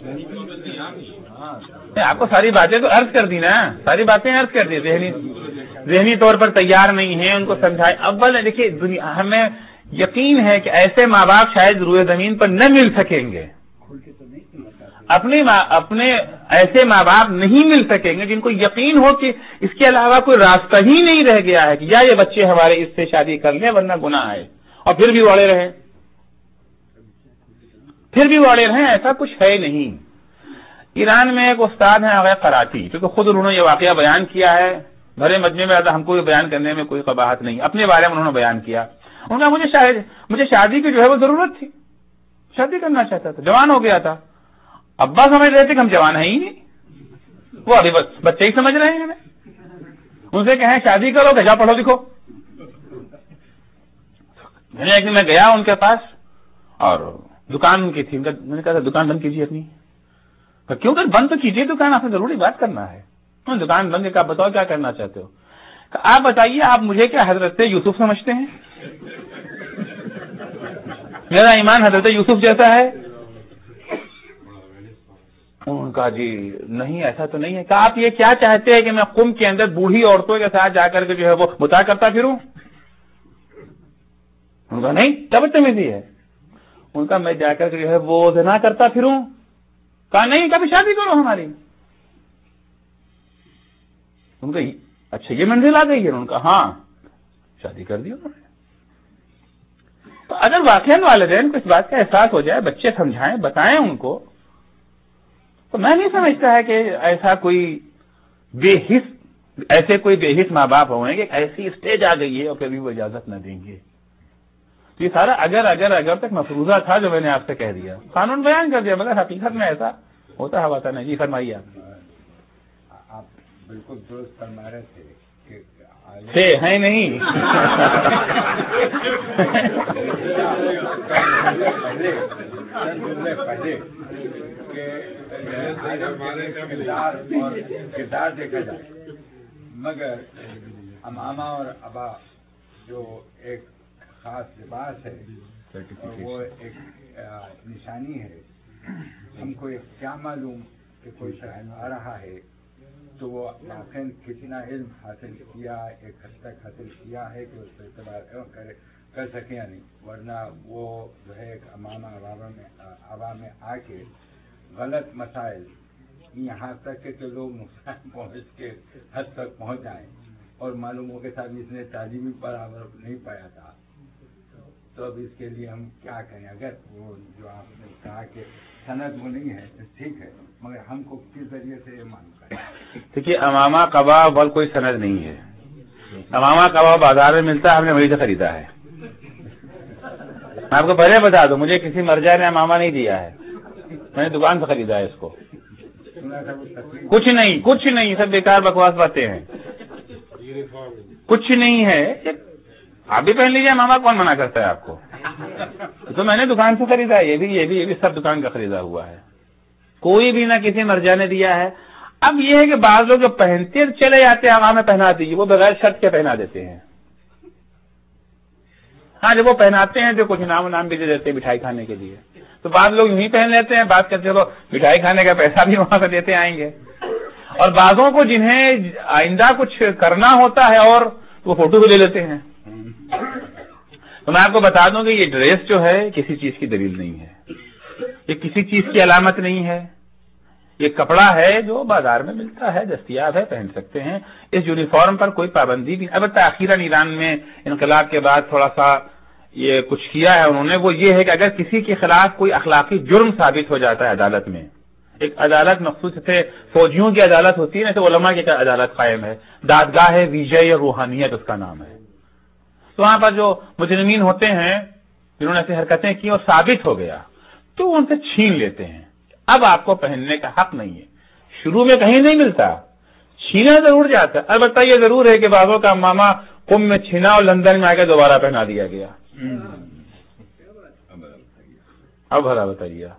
ہے. آپ کو ساری باتیں تو عرض کر دی نا، ساری باتیں عرض کر دی. ذہنی ذہنی طور پر تیار نہیں ہیں، ان کو سمجھائے. اول دیکھیے دنیا ہمیں یقین ہے کہ ایسے ماں باپ شاید روئے زمین پر نہ مل سکیں گے. اپنے اپنے ایسے ماں باپ نہیں مل سکیں گے جن کو یقین ہو کہ اس کے علاوہ کوئی راستہ ہی نہیں رہ گیا ہے کہ یا یہ بچے ہمارے اس سے شادی کر لیں ورنہ گناہ ہے، اور پھر بھی واڑے رہیں پھر بھی واڑے رہیں ایسا کچھ ہے نہیں. ایران میں ایک استاد ہیں آغا کراچی، کیونکہ خود انہوں نے یہ واقعہ بیان کیا ہے بھرے مجمع میں آتا، ہم کو بیان کرنے میں کوئی قباحت نہیں. اپنے بارے میں انہوں نے بیان کیا. انہوں نے مجھے شاید مجھے شادی کی جو ہے وہ ضرورت تھی، شادی کرنا چاہتا تھا، جوان ہو گیا تھا. ابا سمجھ رہے تھے کہ ہم جوان ہیں ہی نہیں، وہ ابھی بچے ہی سمجھ رہے ہیں ہمیں. ان سے کہیں شادی کرو کہ جا پڑھو لکھو. میں نے ایک دن میں گیا ان کے پاس اور دکان ان کی تھی. میں نے کہا تھا دکان بند کیجیے اپنی. کیوں کہ بند تو کیجیے دکان، آپ نے ضروری بات کرنا ہے. انہوں نے دکان بند کیا، بتاؤ کیا کرنا چاہتے ہو. آپ بتائیے آپ مجھے کیا حضرت یوسف سمجھتے ہیں؟ میرا ایمان حضرت یوسف جیسا ہے. انہوں نے کہا جی نہیں ایسا تو نہیں ہے. کہا آپ یہ کیا چاہتے ہیں کہ میں قم کے اندر بوڑھی عورتوں کے ساتھ جا کر کے جو ہے وہ مطاع کرتا پھروں؟ ان کا نہیں، کیا بدتمیزی ہے. ان کا میں جا کر کے جو ہے وہ زنا کرتا پھروں؟ کہا نہیں، کبھی شادی کرو ہماری. ان کا اچھا یہ منزل آ گئی ہے. ان کا ہاں شادی کر دی انہوں نے. تو اگر واقعی والدین کو اس بات کا احساس ہو جائے، بچے سمجھائیں بتائیں ان کو، تو میں نہیں سمجھتا ہے کہ ایسا کوئی بے حس ایسے کوئی بے حس ماں باپ ہوں گے کہ ایسی اسٹیج آ گئی ہے اور کبھی وہ اجازت نہ دیں گے. یہ سارا اگر اگر اگر تک مفروضہ تھا جو میں نے آپ سے کہہ دیا، قانون بیان کر دیا، مگر حقیقت میں ایسا ہوتا ہوا تھا نہیں. جی فرمائیے. آپ آپ بالکل درست فرما رہے تھے کہ تھے ہیں نہیں پہلے کہ کردار دیکھا جائے، مگر امامہ اور ابا جو ایک خاص لباس ہے وہ ایک نشانی ہے. ہم کو کیا معلوم کہ کوئی شاعر آ رہا ہے تو وہ واقعی کسی نہ علم حاصل کیا، ایک حد تک حاصل کیا ہے کہ اس پہ اعتبار کر سکے یا نہیں، ورنہ وہ جو ہے ایک امامہ عوام میں آ کے غلط مسائل یہاں تک کہ لوگ نقصان پہنچ کے حد تک پہنچ جائیں اور معلوم ہو کے ساتھ اس نے تعلیمی برابر نہیں پایا تھا. تو اب اس کے لیے ہم کیا کریں؟ اگر وہ جو آپ نے کہا کہ سند وہ نہیں ہے ٹھیک ہے، مگر ہم کو کس ذریعے سے یہ معلوم کریں؟ دیکھیے امامہ کباب بل کوئی سند نہیں ہے. امامہ کباب بازار میں ملتا ہے، ہم نے وہیں سے خریدا ہے. میں آپ کو پہلے بتا دوں، مجھے کسی مرجع نے امامہ نہیں دیا ہے، میں نے دکان سے خریدا ہے اس کو. کچھ نہیں کچھ نہیں، سب بیکار بکواس باتیں ہیں. کچھ نہیں ہے، آپ بھی پہن لیجیے امامہ، کون منع کرتا ہے آپ کو؟ تو میں نے دکان سے خریدا ہے. یہ بھی یہ بھی یہ بھی سب دکان کا خریدا ہوا ہے، کوئی بھی نہ کسی مرجع نے دیا ہے. اب یہ ہے کہ بعض لوگ جو پہنتے چلے جاتے ہیں امامہ پہنا دیجیے، وہ بغیر شرط کے پہنا دیتے ہیں. ہاں جب وہ پہناتے ہیں تو کچھ انعام انعام بھی دے دیتے ہیں مٹھائی کھانے کے لیے، تو بعض لوگ یوں ہی پہن لیتے ہیں، بات کرتے چلو مٹھائی کھانے کا پیسہ بھی وہاں سے دیتے آئیں گے. اور بعضوں کو جنہیں آئندہ کچھ کرنا ہوتا ہے اور وہ فوٹو بھی لے لیتے ہیں. تو میں آپ کو بتا دوں کہ یہ ڈریس جو ہے کسی چیز کی دلیل نہیں ہے، یہ کسی چیز کی علامت نہیں ہے. یہ کپڑا ہے جو بازار میں ملتا ہے، دستیاب ہے، پہن سکتے ہیں. اس یونیفارم پر کوئی پابندی بھی. اب تاخیراً ایران میں انقلاب کے بعد تھوڑا سا یہ کچھ کیا ہے انہوں نے، وہ یہ ہے کہ اگر کسی کے خلاف کوئی اخلاقی جرم ثابت ہو جاتا ہے عدالت میں، ایک عدالت مخصوص سے فوجیوں کی عدالت ہوتی ہے نا، تو علماء کی عدالت قائم ہے، دادگاہ ویجے یا روحانیت اس کا نام ہے. تو وہاں پر جو مجرمین ہوتے ہیں جنہوں نے ایسی حرکتیں کی اور ثابت ہو گیا تو وہ ان سے چھین لیتے ہیں. اب آپ کو پہننے کا حق نہیں ہے. شروع میں کہیں نہیں ملتا، چھینا ضرور جاتا ہے. البتہ یہ ضرور ہے کہ بعضوں کا امامہ قم میں چھینا اور لندن میں آ کے دوبارہ پہنا دیا گیا. اب بھلا بتائیے،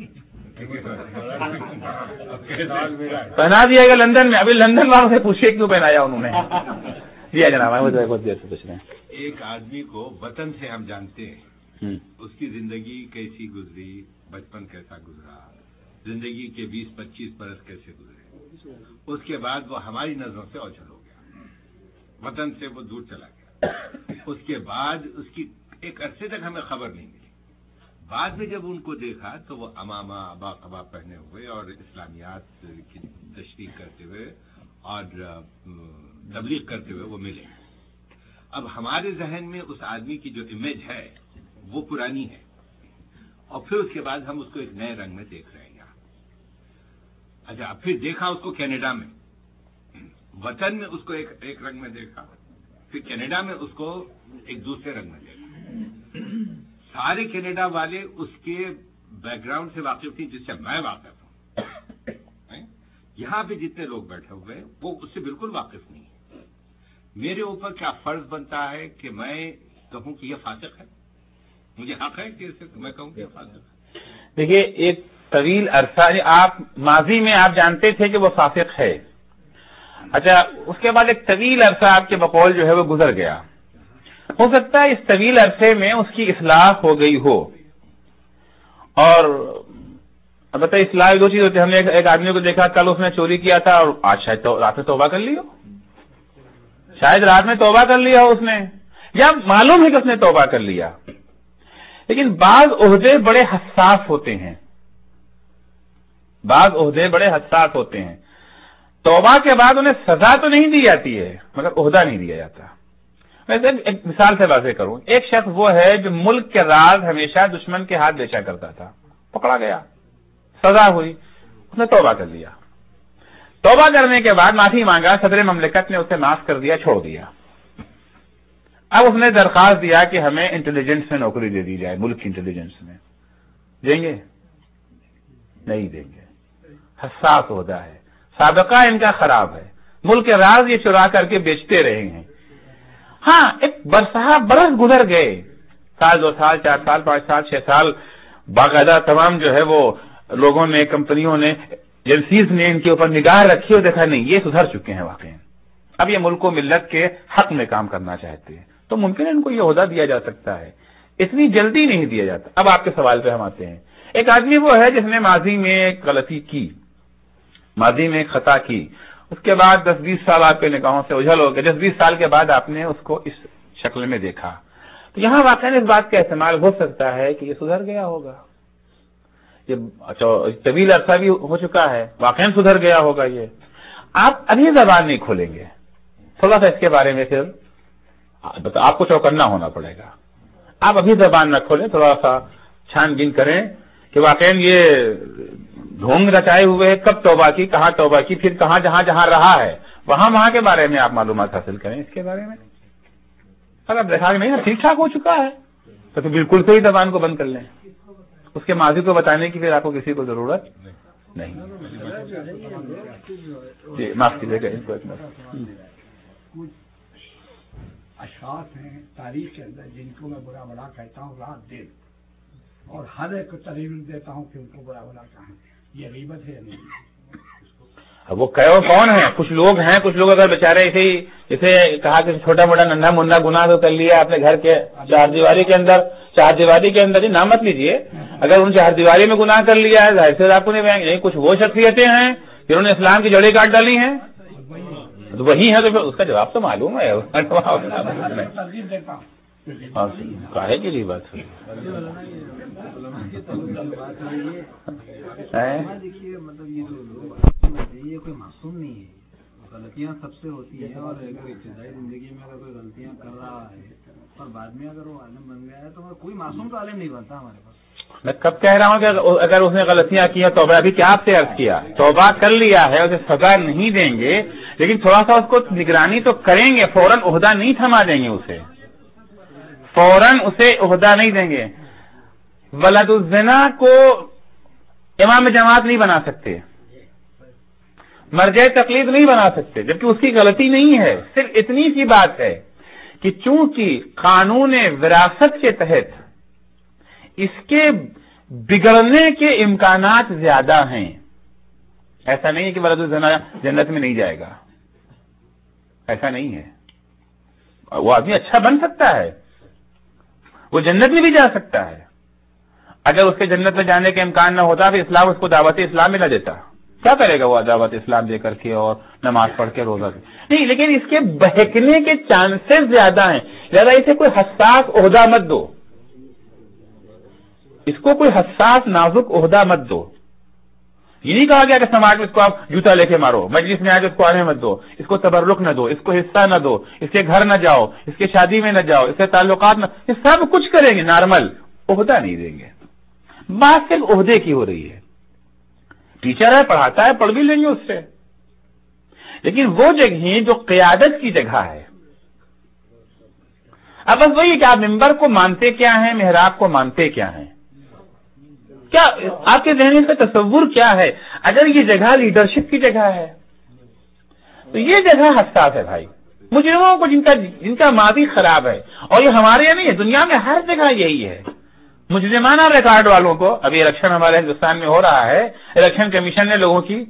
پہنا دیا گیا لندن میں. ابھی لندن والوں سے پوچھیے کیوں پہنایا انہوں نے. جی جناب، بہت دیر سے پوچھ رہے ہیں. ایک آدمی کو وطن سے ہم جانتے ہیں، اس کی زندگی کیسی گزری، بچپن کیسا گزرا، زندگی کے بیس پچیس برس کیسے گزرے. اس کے بعد وہ ہماری نظروں سے اوجھل ہو گیا، وطن سے وہ دور چلا گیا. اس کے بعد اس کی ایک عرصے تک ہمیں خبر نہیں ملی. بعد میں جب ان کو دیکھا تو وہ امامہ ابا قبا پہنے ہوئے اور اسلامیات کی تشریح کرتے ہوئے اور تبلیغ کرتے ہوئے وہ ملے. اب ہمارے ذہن میں اس آدمی کی جو امیج ہے وہ پرانی ہے، اور پھر اس کے بعد ہم اس کو ایک نئے رنگ میں دیکھ رہے ہیں یہاں. اچھا، پھر دیکھا اس کو کینیڈا میں، वतन में उसको एक एक रंग में देखा, फिर कनाडा में उसको एक दूसरे रंग में देखा। सारे कनाडा वाले उसके बैकग्राउंड से वाकिफ थी जिससे मैं वाकिफ हूं। यहां पे जितने लोग बैठे हुए वो उससे बिल्कुल वाकिफ नहीं है। मेरे ऊपर क्या फर्ज बनता है कि मैं कहूं कि यह फासिक है? मुझे हक है कि मैं कहूं कि यह फासिक है? देखिए, एक तवील अरसा आप माजी में आप जानते थे कि वो फासिक है। अच्छा, उसके बाद एक तवील अरसा आपके बकौल जो है वो गुजर गया। हो सकता है इस तवील अरसे में उसकी इस्लाह हो गई हो। और अब बताइए, इस्लाह दो चीज होती है। हमने एक, एक आदमी को देखा, कल उसने चोरी किया था और आज शायद तो रात में तौबा कर ली हो, शायद रात में तौबा कर लिया हो उसने, या मालूम है कि उसने तौबा कर लिया। लेकिन बाज ओहदे बड़े हसास होते हैं, बाज ओहदे बड़े हसास होते हैं। तौबा के बाद उन्हें सजा तो नहीं दी जाती है, मगर ओहदा नहीं दिया जाता। वैसे एक मिसाल से वाज़ेह करूं, एक शख्स वो है जो मुल्क के राज हमेशा दुश्मन के हाथ बेचा करता था, पकड़ा गया, सजा हुई, उसने तौबा कर लिया। तौबा करने के बाद माफी मांगा, सदर ममलिकत ने उसे माफ कर दिया, छोड़ दिया। अब उसने दरखास्त दिया कि हमें इंटेलिजेंस में नौकरी दे दी जाए, मुल्क की इंटेलिजेंस में। देंगे? नहीं देंगे। हसास होता है, साबिका इनका खराब है, मुल्क के राज ये चुरा करके बेचते रहे हैं। हाँ, एक बरसहा बरस गुजर गए, साल, दो साल, चार साल, पांच साल, छह साल, बाकायदा तमाम जो है वो लोगों ने, कंपनियों ने, एजेंसीज ने इनके ऊपर निगाह रखी और देखा नहीं ये सुधर चुके हैं वाकई, अब ये मुल्क को मिल्लत के हक में काम करना चाहते हैं, तो मुमकिन है इनको ये ओहदा दिया जा सकता है। इतनी जल्दी नहीं दिया जाता। अब आपके सवाल पे हम आते हैं। एक आदमी वो है जिसने माजी में गलती की, माजी में खता की, उसके बाद दस बीस साल आपके निगाहों से उझल हो गए, दस बीस साल के बाद आपने उसको इस शक्ल में देखा, तो यहां वाकई इस बात का इस्तेमाल हो सकता है कि ये सुधर गया होगा, ये तवील अरसा भी हो चुका है, वाकई सुधर गया होगा। ये आप अभी जबान नहीं खोलेंगे, थोड़ा सा इसके बारे में फिर आपको चौकन्ना होना पड़ेगा। आप अभी जबान न खोलें, थोड़ा सा छानबीन करें कि वाकई ये ढोंग रचाए हुए, कब तौबा की, कहां तौबा की, फिर कहां जहां जहां रहा है वहां वहां के बारे में आप मालूमात हासिल करें। इसके बारे में अगर देखा कि नहीं ठीक ठाक हो चुका है तो, तो बिल्कुल से ही जबान को बंद कर लें, उसके माजी को बताने की फिर आपको किसी को जरूरत नहीं। जी माफ कीजिएगा, इनको कुछ अशखास हैं तारीख के अंदर जिनको मैं बुरा भला कहता हूँ रात दिन, और हर एक को तरीफ देता हूँ कि उनको बुरा भला कहें, ये गीबत है या नहीं? अब वो कहो कौन है? कुछ लोग हैं, कुछ लोग अगर बेचारे ऐसे ही जैसे कहा कि छोटा मोटा नन्हा मुन्ना गुनाह तो कर लिया आपने घर के चार दीवारी के अंदर, चार दीवारी के अंदर, नाम मत लीजिए, अगर उन चार दीवारी में गुनाह कर लिया है जाहिर से आपको नहीं बयान, कुछ वो शख्सियतें हैं जिन्होंने इस्लाम की जड़ें काट डाली हैं, तो वही है, तो फिर उसका जवाब तो मालूम है। काहे की बात हुई? देखिए मतलब ये जो ये कोई मासूम नहीं है, गलतियां सबसे होती है, और अगर इब्तिदाई जिंदगी में अगर कोई गलतियां कर रहा है और बाद में अगर वो आलिम बन गया है तो कोई मासूम तो आलिम नहीं बनता हमारे पास। मैं कब कह रहा हूँ कि अगर उसने गलतियां की है, तौबा अभी क्या आपसे अर्ज किया, तौबा कर लिया है, उसे सजा नहीं देंगे, लेकिन थोड़ा सा उसको निगरानी तो करेंगे, फौरन ओहदा नहीं थमा देंगे उसे, फौरन उसे ओहदा नहीं देंगे। वलदुज़्ज़िना को इमाम जमात नहीं बना सकते, मर्जे तकलीद नहीं बना सकते, जबकि उसकी गलती नहीं है। सिर्फ इतनी सी बात है कि चूंकि कानून विरासत के तहत इसके बिगड़ने के इम्कानात ज्यादा हैं। ऐसा नहीं है कि वलदुज़्ज़िना जन्नत में नहीं जाएगा, ऐसा नहीं है। वो आदमी अच्छा बन सकता है, वो जन्नत में भी जा सकता है। अगर उसके जन्नत में जाने का इम्कान न होता फिर इस्लाम उसको दावत इस्लाम में न देता, क्या करेगा वो दावत इस्लाम दे करके और नमाज पढ़ के रोजा के? नहीं, लेकिन इसके बहकने के चांसेस ज्यादा हैं। ज्यादा इसे कोई हसास ओहदा मत दो, इसको कोई हसास नाजुक ओहदा मत दो। ये नहीं कहा गया कि समाज में इसको आप जूता लेके मारो, मजलिस में आके इसको आने मत दो, इसको तबर्रुक न दो, इसको हिस्सा न दो, इसके घर न जाओ, इसके शादी में न जाओ, इसके ताल्लुकात न, ये सब कुछ करेंगे नॉर्मल, ओहदा नहीं देंगे। बात सिर्फ ओहदे की हो रही है। टीचर है, पढ़ाता है, पढ़ भी लेंगे उससे, لیکن وہ جگہیں جو قیادت کی جگہ ہے، اب بس وہی کہ آپ ممبر کو مانتے کیا ہیں، محراب کو مانتے کیا ہیں، کیا آپ کے ذہن کا تصور کیا ہے؟ اگر یہ جگہ لیڈرشپ کی جگہ ہے تو یہ جگہ حساس ہے بھائی، مجرموں کو جن کا جن کا ماضی خراب ہے، اور یہ ہمارے یہاں نہیں ہے، دنیا میں ہر جگہ یہی ہے، مجرمانہ ریکارڈ والوں کو. ابھی الیکشن ہمارے ہندوستان میں ہو رہا ہے، الیکشن کمیشن نے لوگوں کی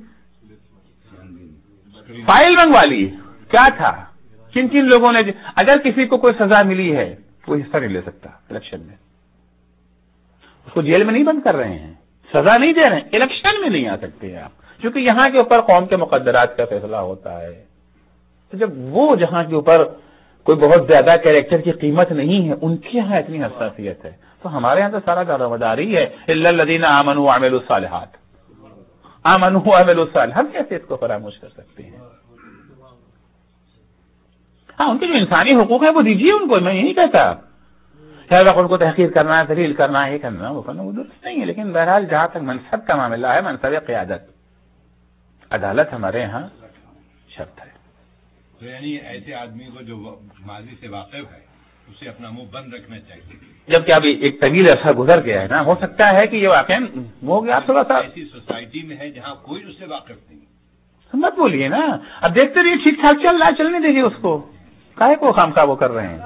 فائل منگوا لی، کیا تھا، کن کن لوگوں نے، اگر کسی کو کوئی سزا ملی ہے وہ حصہ نہیں لے سکتا الیکشن میں، اس کو جیل میں نہیں بند کر رہے ہیں، سزا نہیں دے رہے ہیں، الیکشن میں نہیں آ سکتے ہیں آپ، کیونکہ یہاں کے اوپر قوم کے مقدرات کا فیصلہ ہوتا ہے. تو جب وہ جہاں کے اوپر کوئی بہت زیادہ کیریکٹر کی قیمت نہیں ہے، ان کے یہاں اتنی حساسیت ہے، تو ہمارے یہاں تو سارا دار مداری ہے، الا الذین آمنوا وعملوا الصالحات، آمنوا وعملوا الصالحات، ہم کیسے اس کو فراموش کر سکتے ہیں؟ ہاں ان کے جو انسانی حقوق ہیں وہ دیجیے ان کو، میں یہ نہیں کہتا ہر وقت ان کو تحقیر کرنا ہے، ذلیل کرنا ہے، یہ کرنا وہ کرنا، وہ درست نہیں ہے. لیکن بہرحال جہاں تک منصب کا معاملہ ہے، منصب قیادت، عدالت ہمارے یہاں شرط ہے. تو یعنی ایسے آدمی کو جو ماضی سے واقف ہے اسے اپنا منہ بند رکھنا چاہیے، جبکہ ابھی ایک طویل عرصہ گزر گیا ہے نا، ہو سکتا ہے کہ یہ واقعہ ہو گیا تھوڑا سا. ایسی سوسائٹی میں ہے جہاں کوئی اس سے واقف نہیں، مت بولیے نا، اب دیکھتے رہیے ٹھیک ٹھاک چل رہا ہے، چلنے دیجیے اس کو، کاہے کو خام خواہ وہ کر رہے ہیں.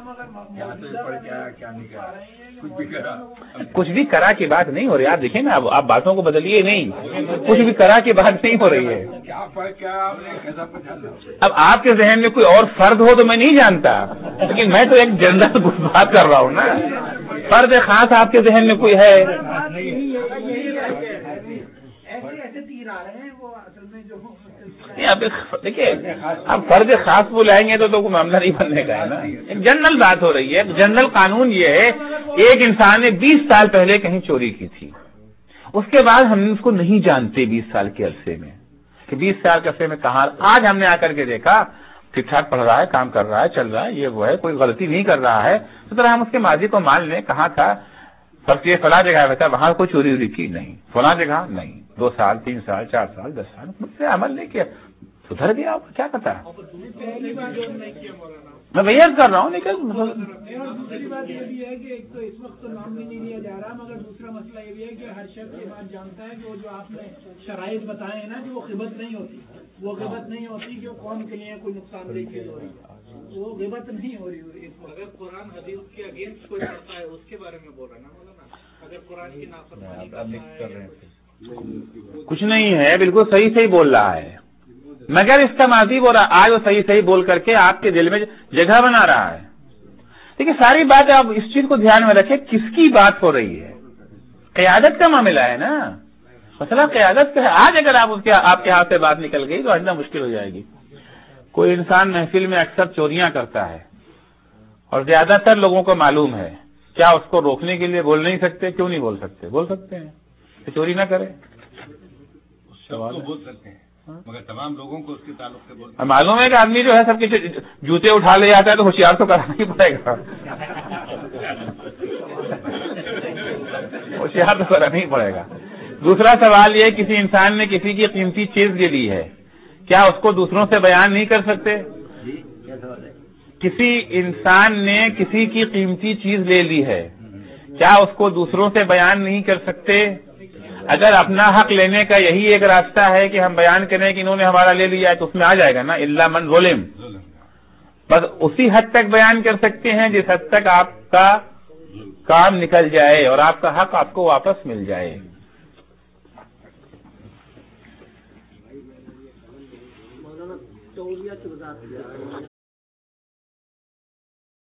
کچھ بھی کرا کی بات نہیں ہو رہی، آپ دیکھیں نا، اب آپ باتوں کو بدلیے نہیں، کچھ بھی کرا کی بات نہیں ہو رہی ہے. اب آپ کے ذہن میں کوئی اور فرد ہو تو میں نہیں جانتا، لیکن میں تو ایک جنرل بات کر رہا ہوں نا. فرد خاص آپ کے ذہن میں کوئی ہے؟ اب دیکھیے، اب فرد خاص بلائیں گے تو تو کوئی معاملہ نہیں بننے کا ہے نا. ایک جنرل بات ہو رہی ہے. جنرل قانون یہ ہے، ایک انسان نے بیس سال پہلے کہیں چوری کی تھی، اس کے بعد ہم اس کو نہیں جانتے بیس سال کے عرصے میں کہ بیس سال کے عرصے میں کہاں. آج ہم نے آ کر کے دیکھا ٹھیک ٹھاک پڑھ رہا ہے، کام کر رہا ہے، چل رہا ہے، یہ وہ ہے، کوئی غلطی نہیں کر رہا ہے، تو طرح ہم اس کے ماضی کو مان لیں. کہاں تھا فرض یہ فلاں جگہ بیٹھا، وہاں کوئی چوری ووری کی نہیں، فلاں جگہ نہیں، دو سال تین سال چار سال دس سال مجھ سے عمل نہیں کیا، سدھر گیا، کیا پتا. میں بھیا کر رہا ہوں، لیکن دوسری بات یہ بھی ہے کہ ایک تو اس وقت تو نام بھی نہیں لیا جا رہا، مگر دوسرا مسئلہ یہ بھی ہے کہ ہر شخص یہ بات جانتا ہے کہ وہ جو آپ نے شرائط بتائے ہیں نا کہ وہ غیبت نہیں ہوتی، وہ غیبت نہیں ہوتی کہ قوم کے لیے کوئی نقصان دہ چیز ہو رہی ہے، وہ غیبت نہیں ہو رہی ہوئی. اگر قرآن حدیث کے اگینسٹ کوئی کرتا ہے اس کے بارے میں بول رہا نا مولانا، اگر قرآن کی نافرمانی کرتا ہے، کچھ نہیں ہے، بالکل صحیح صحیح بول رہا ہے، مگر اس کا ماضی بول رہا، آج وہ صحیح صحیح بول کر کے آپ کے دل میں جگہ بنا رہا ہے. دیکھیے ساری بات آپ اس چیز کو دھیان میں رکھیں، کس کی بات ہو رہی ہے؟ قیادت کا معاملہ ہے نا، مسئلہ قیادت کا ہے. آج اگر آپ اس کے آپ کے ہاتھ سے بات نکل گئی تو آئندہ مشکل ہو جائے گی. کوئی انسان محفل میں اکثر چوریاں کرتا ہے اور زیادہ تر لوگوں کو معلوم ہے، کیا اس کو روکنے کے لیے بول نہیں سکتے؟ کیوں نہیں بول سکتے؟ بول سکتے ہیں کہ چوری نہ کرے. سب بول سکتے ہیں مگر تمام لوگوں کو اس کے تعلق سے بولتے ہیں. معلوم ہے کہ آدمی جو ہے سب کے جوتے اٹھا لے جاتا ہے تو ہوشیار تو کرانا ہی پڑے گا، ہوشیار تو کرانا ہی پڑے گا. دوسرا سوال یہ، کسی انسان نے کسی کی قیمتی چیز لے لی ہے، کیا اس کو دوسروں سے بیان نہیں کر سکتے؟ کسی انسان نے کسی کی قیمتی چیز لے لی ہے، کیا اس کو دوسروں سے بیان نہیں کر سکتے؟ اگر اپنا حق لینے کا یہی ایک راستہ ہے کہ ہم بیان کریں کہ انہوں نے ہمارا لے لیا ہے تو اس میں آ جائے گا نا، الا من ظلم. بس اسی حد تک بیان کر سکتے ہیں جس حد تک آپ کا کام نکل جائے اور آپ کا حق آپ کو واپس مل جائے.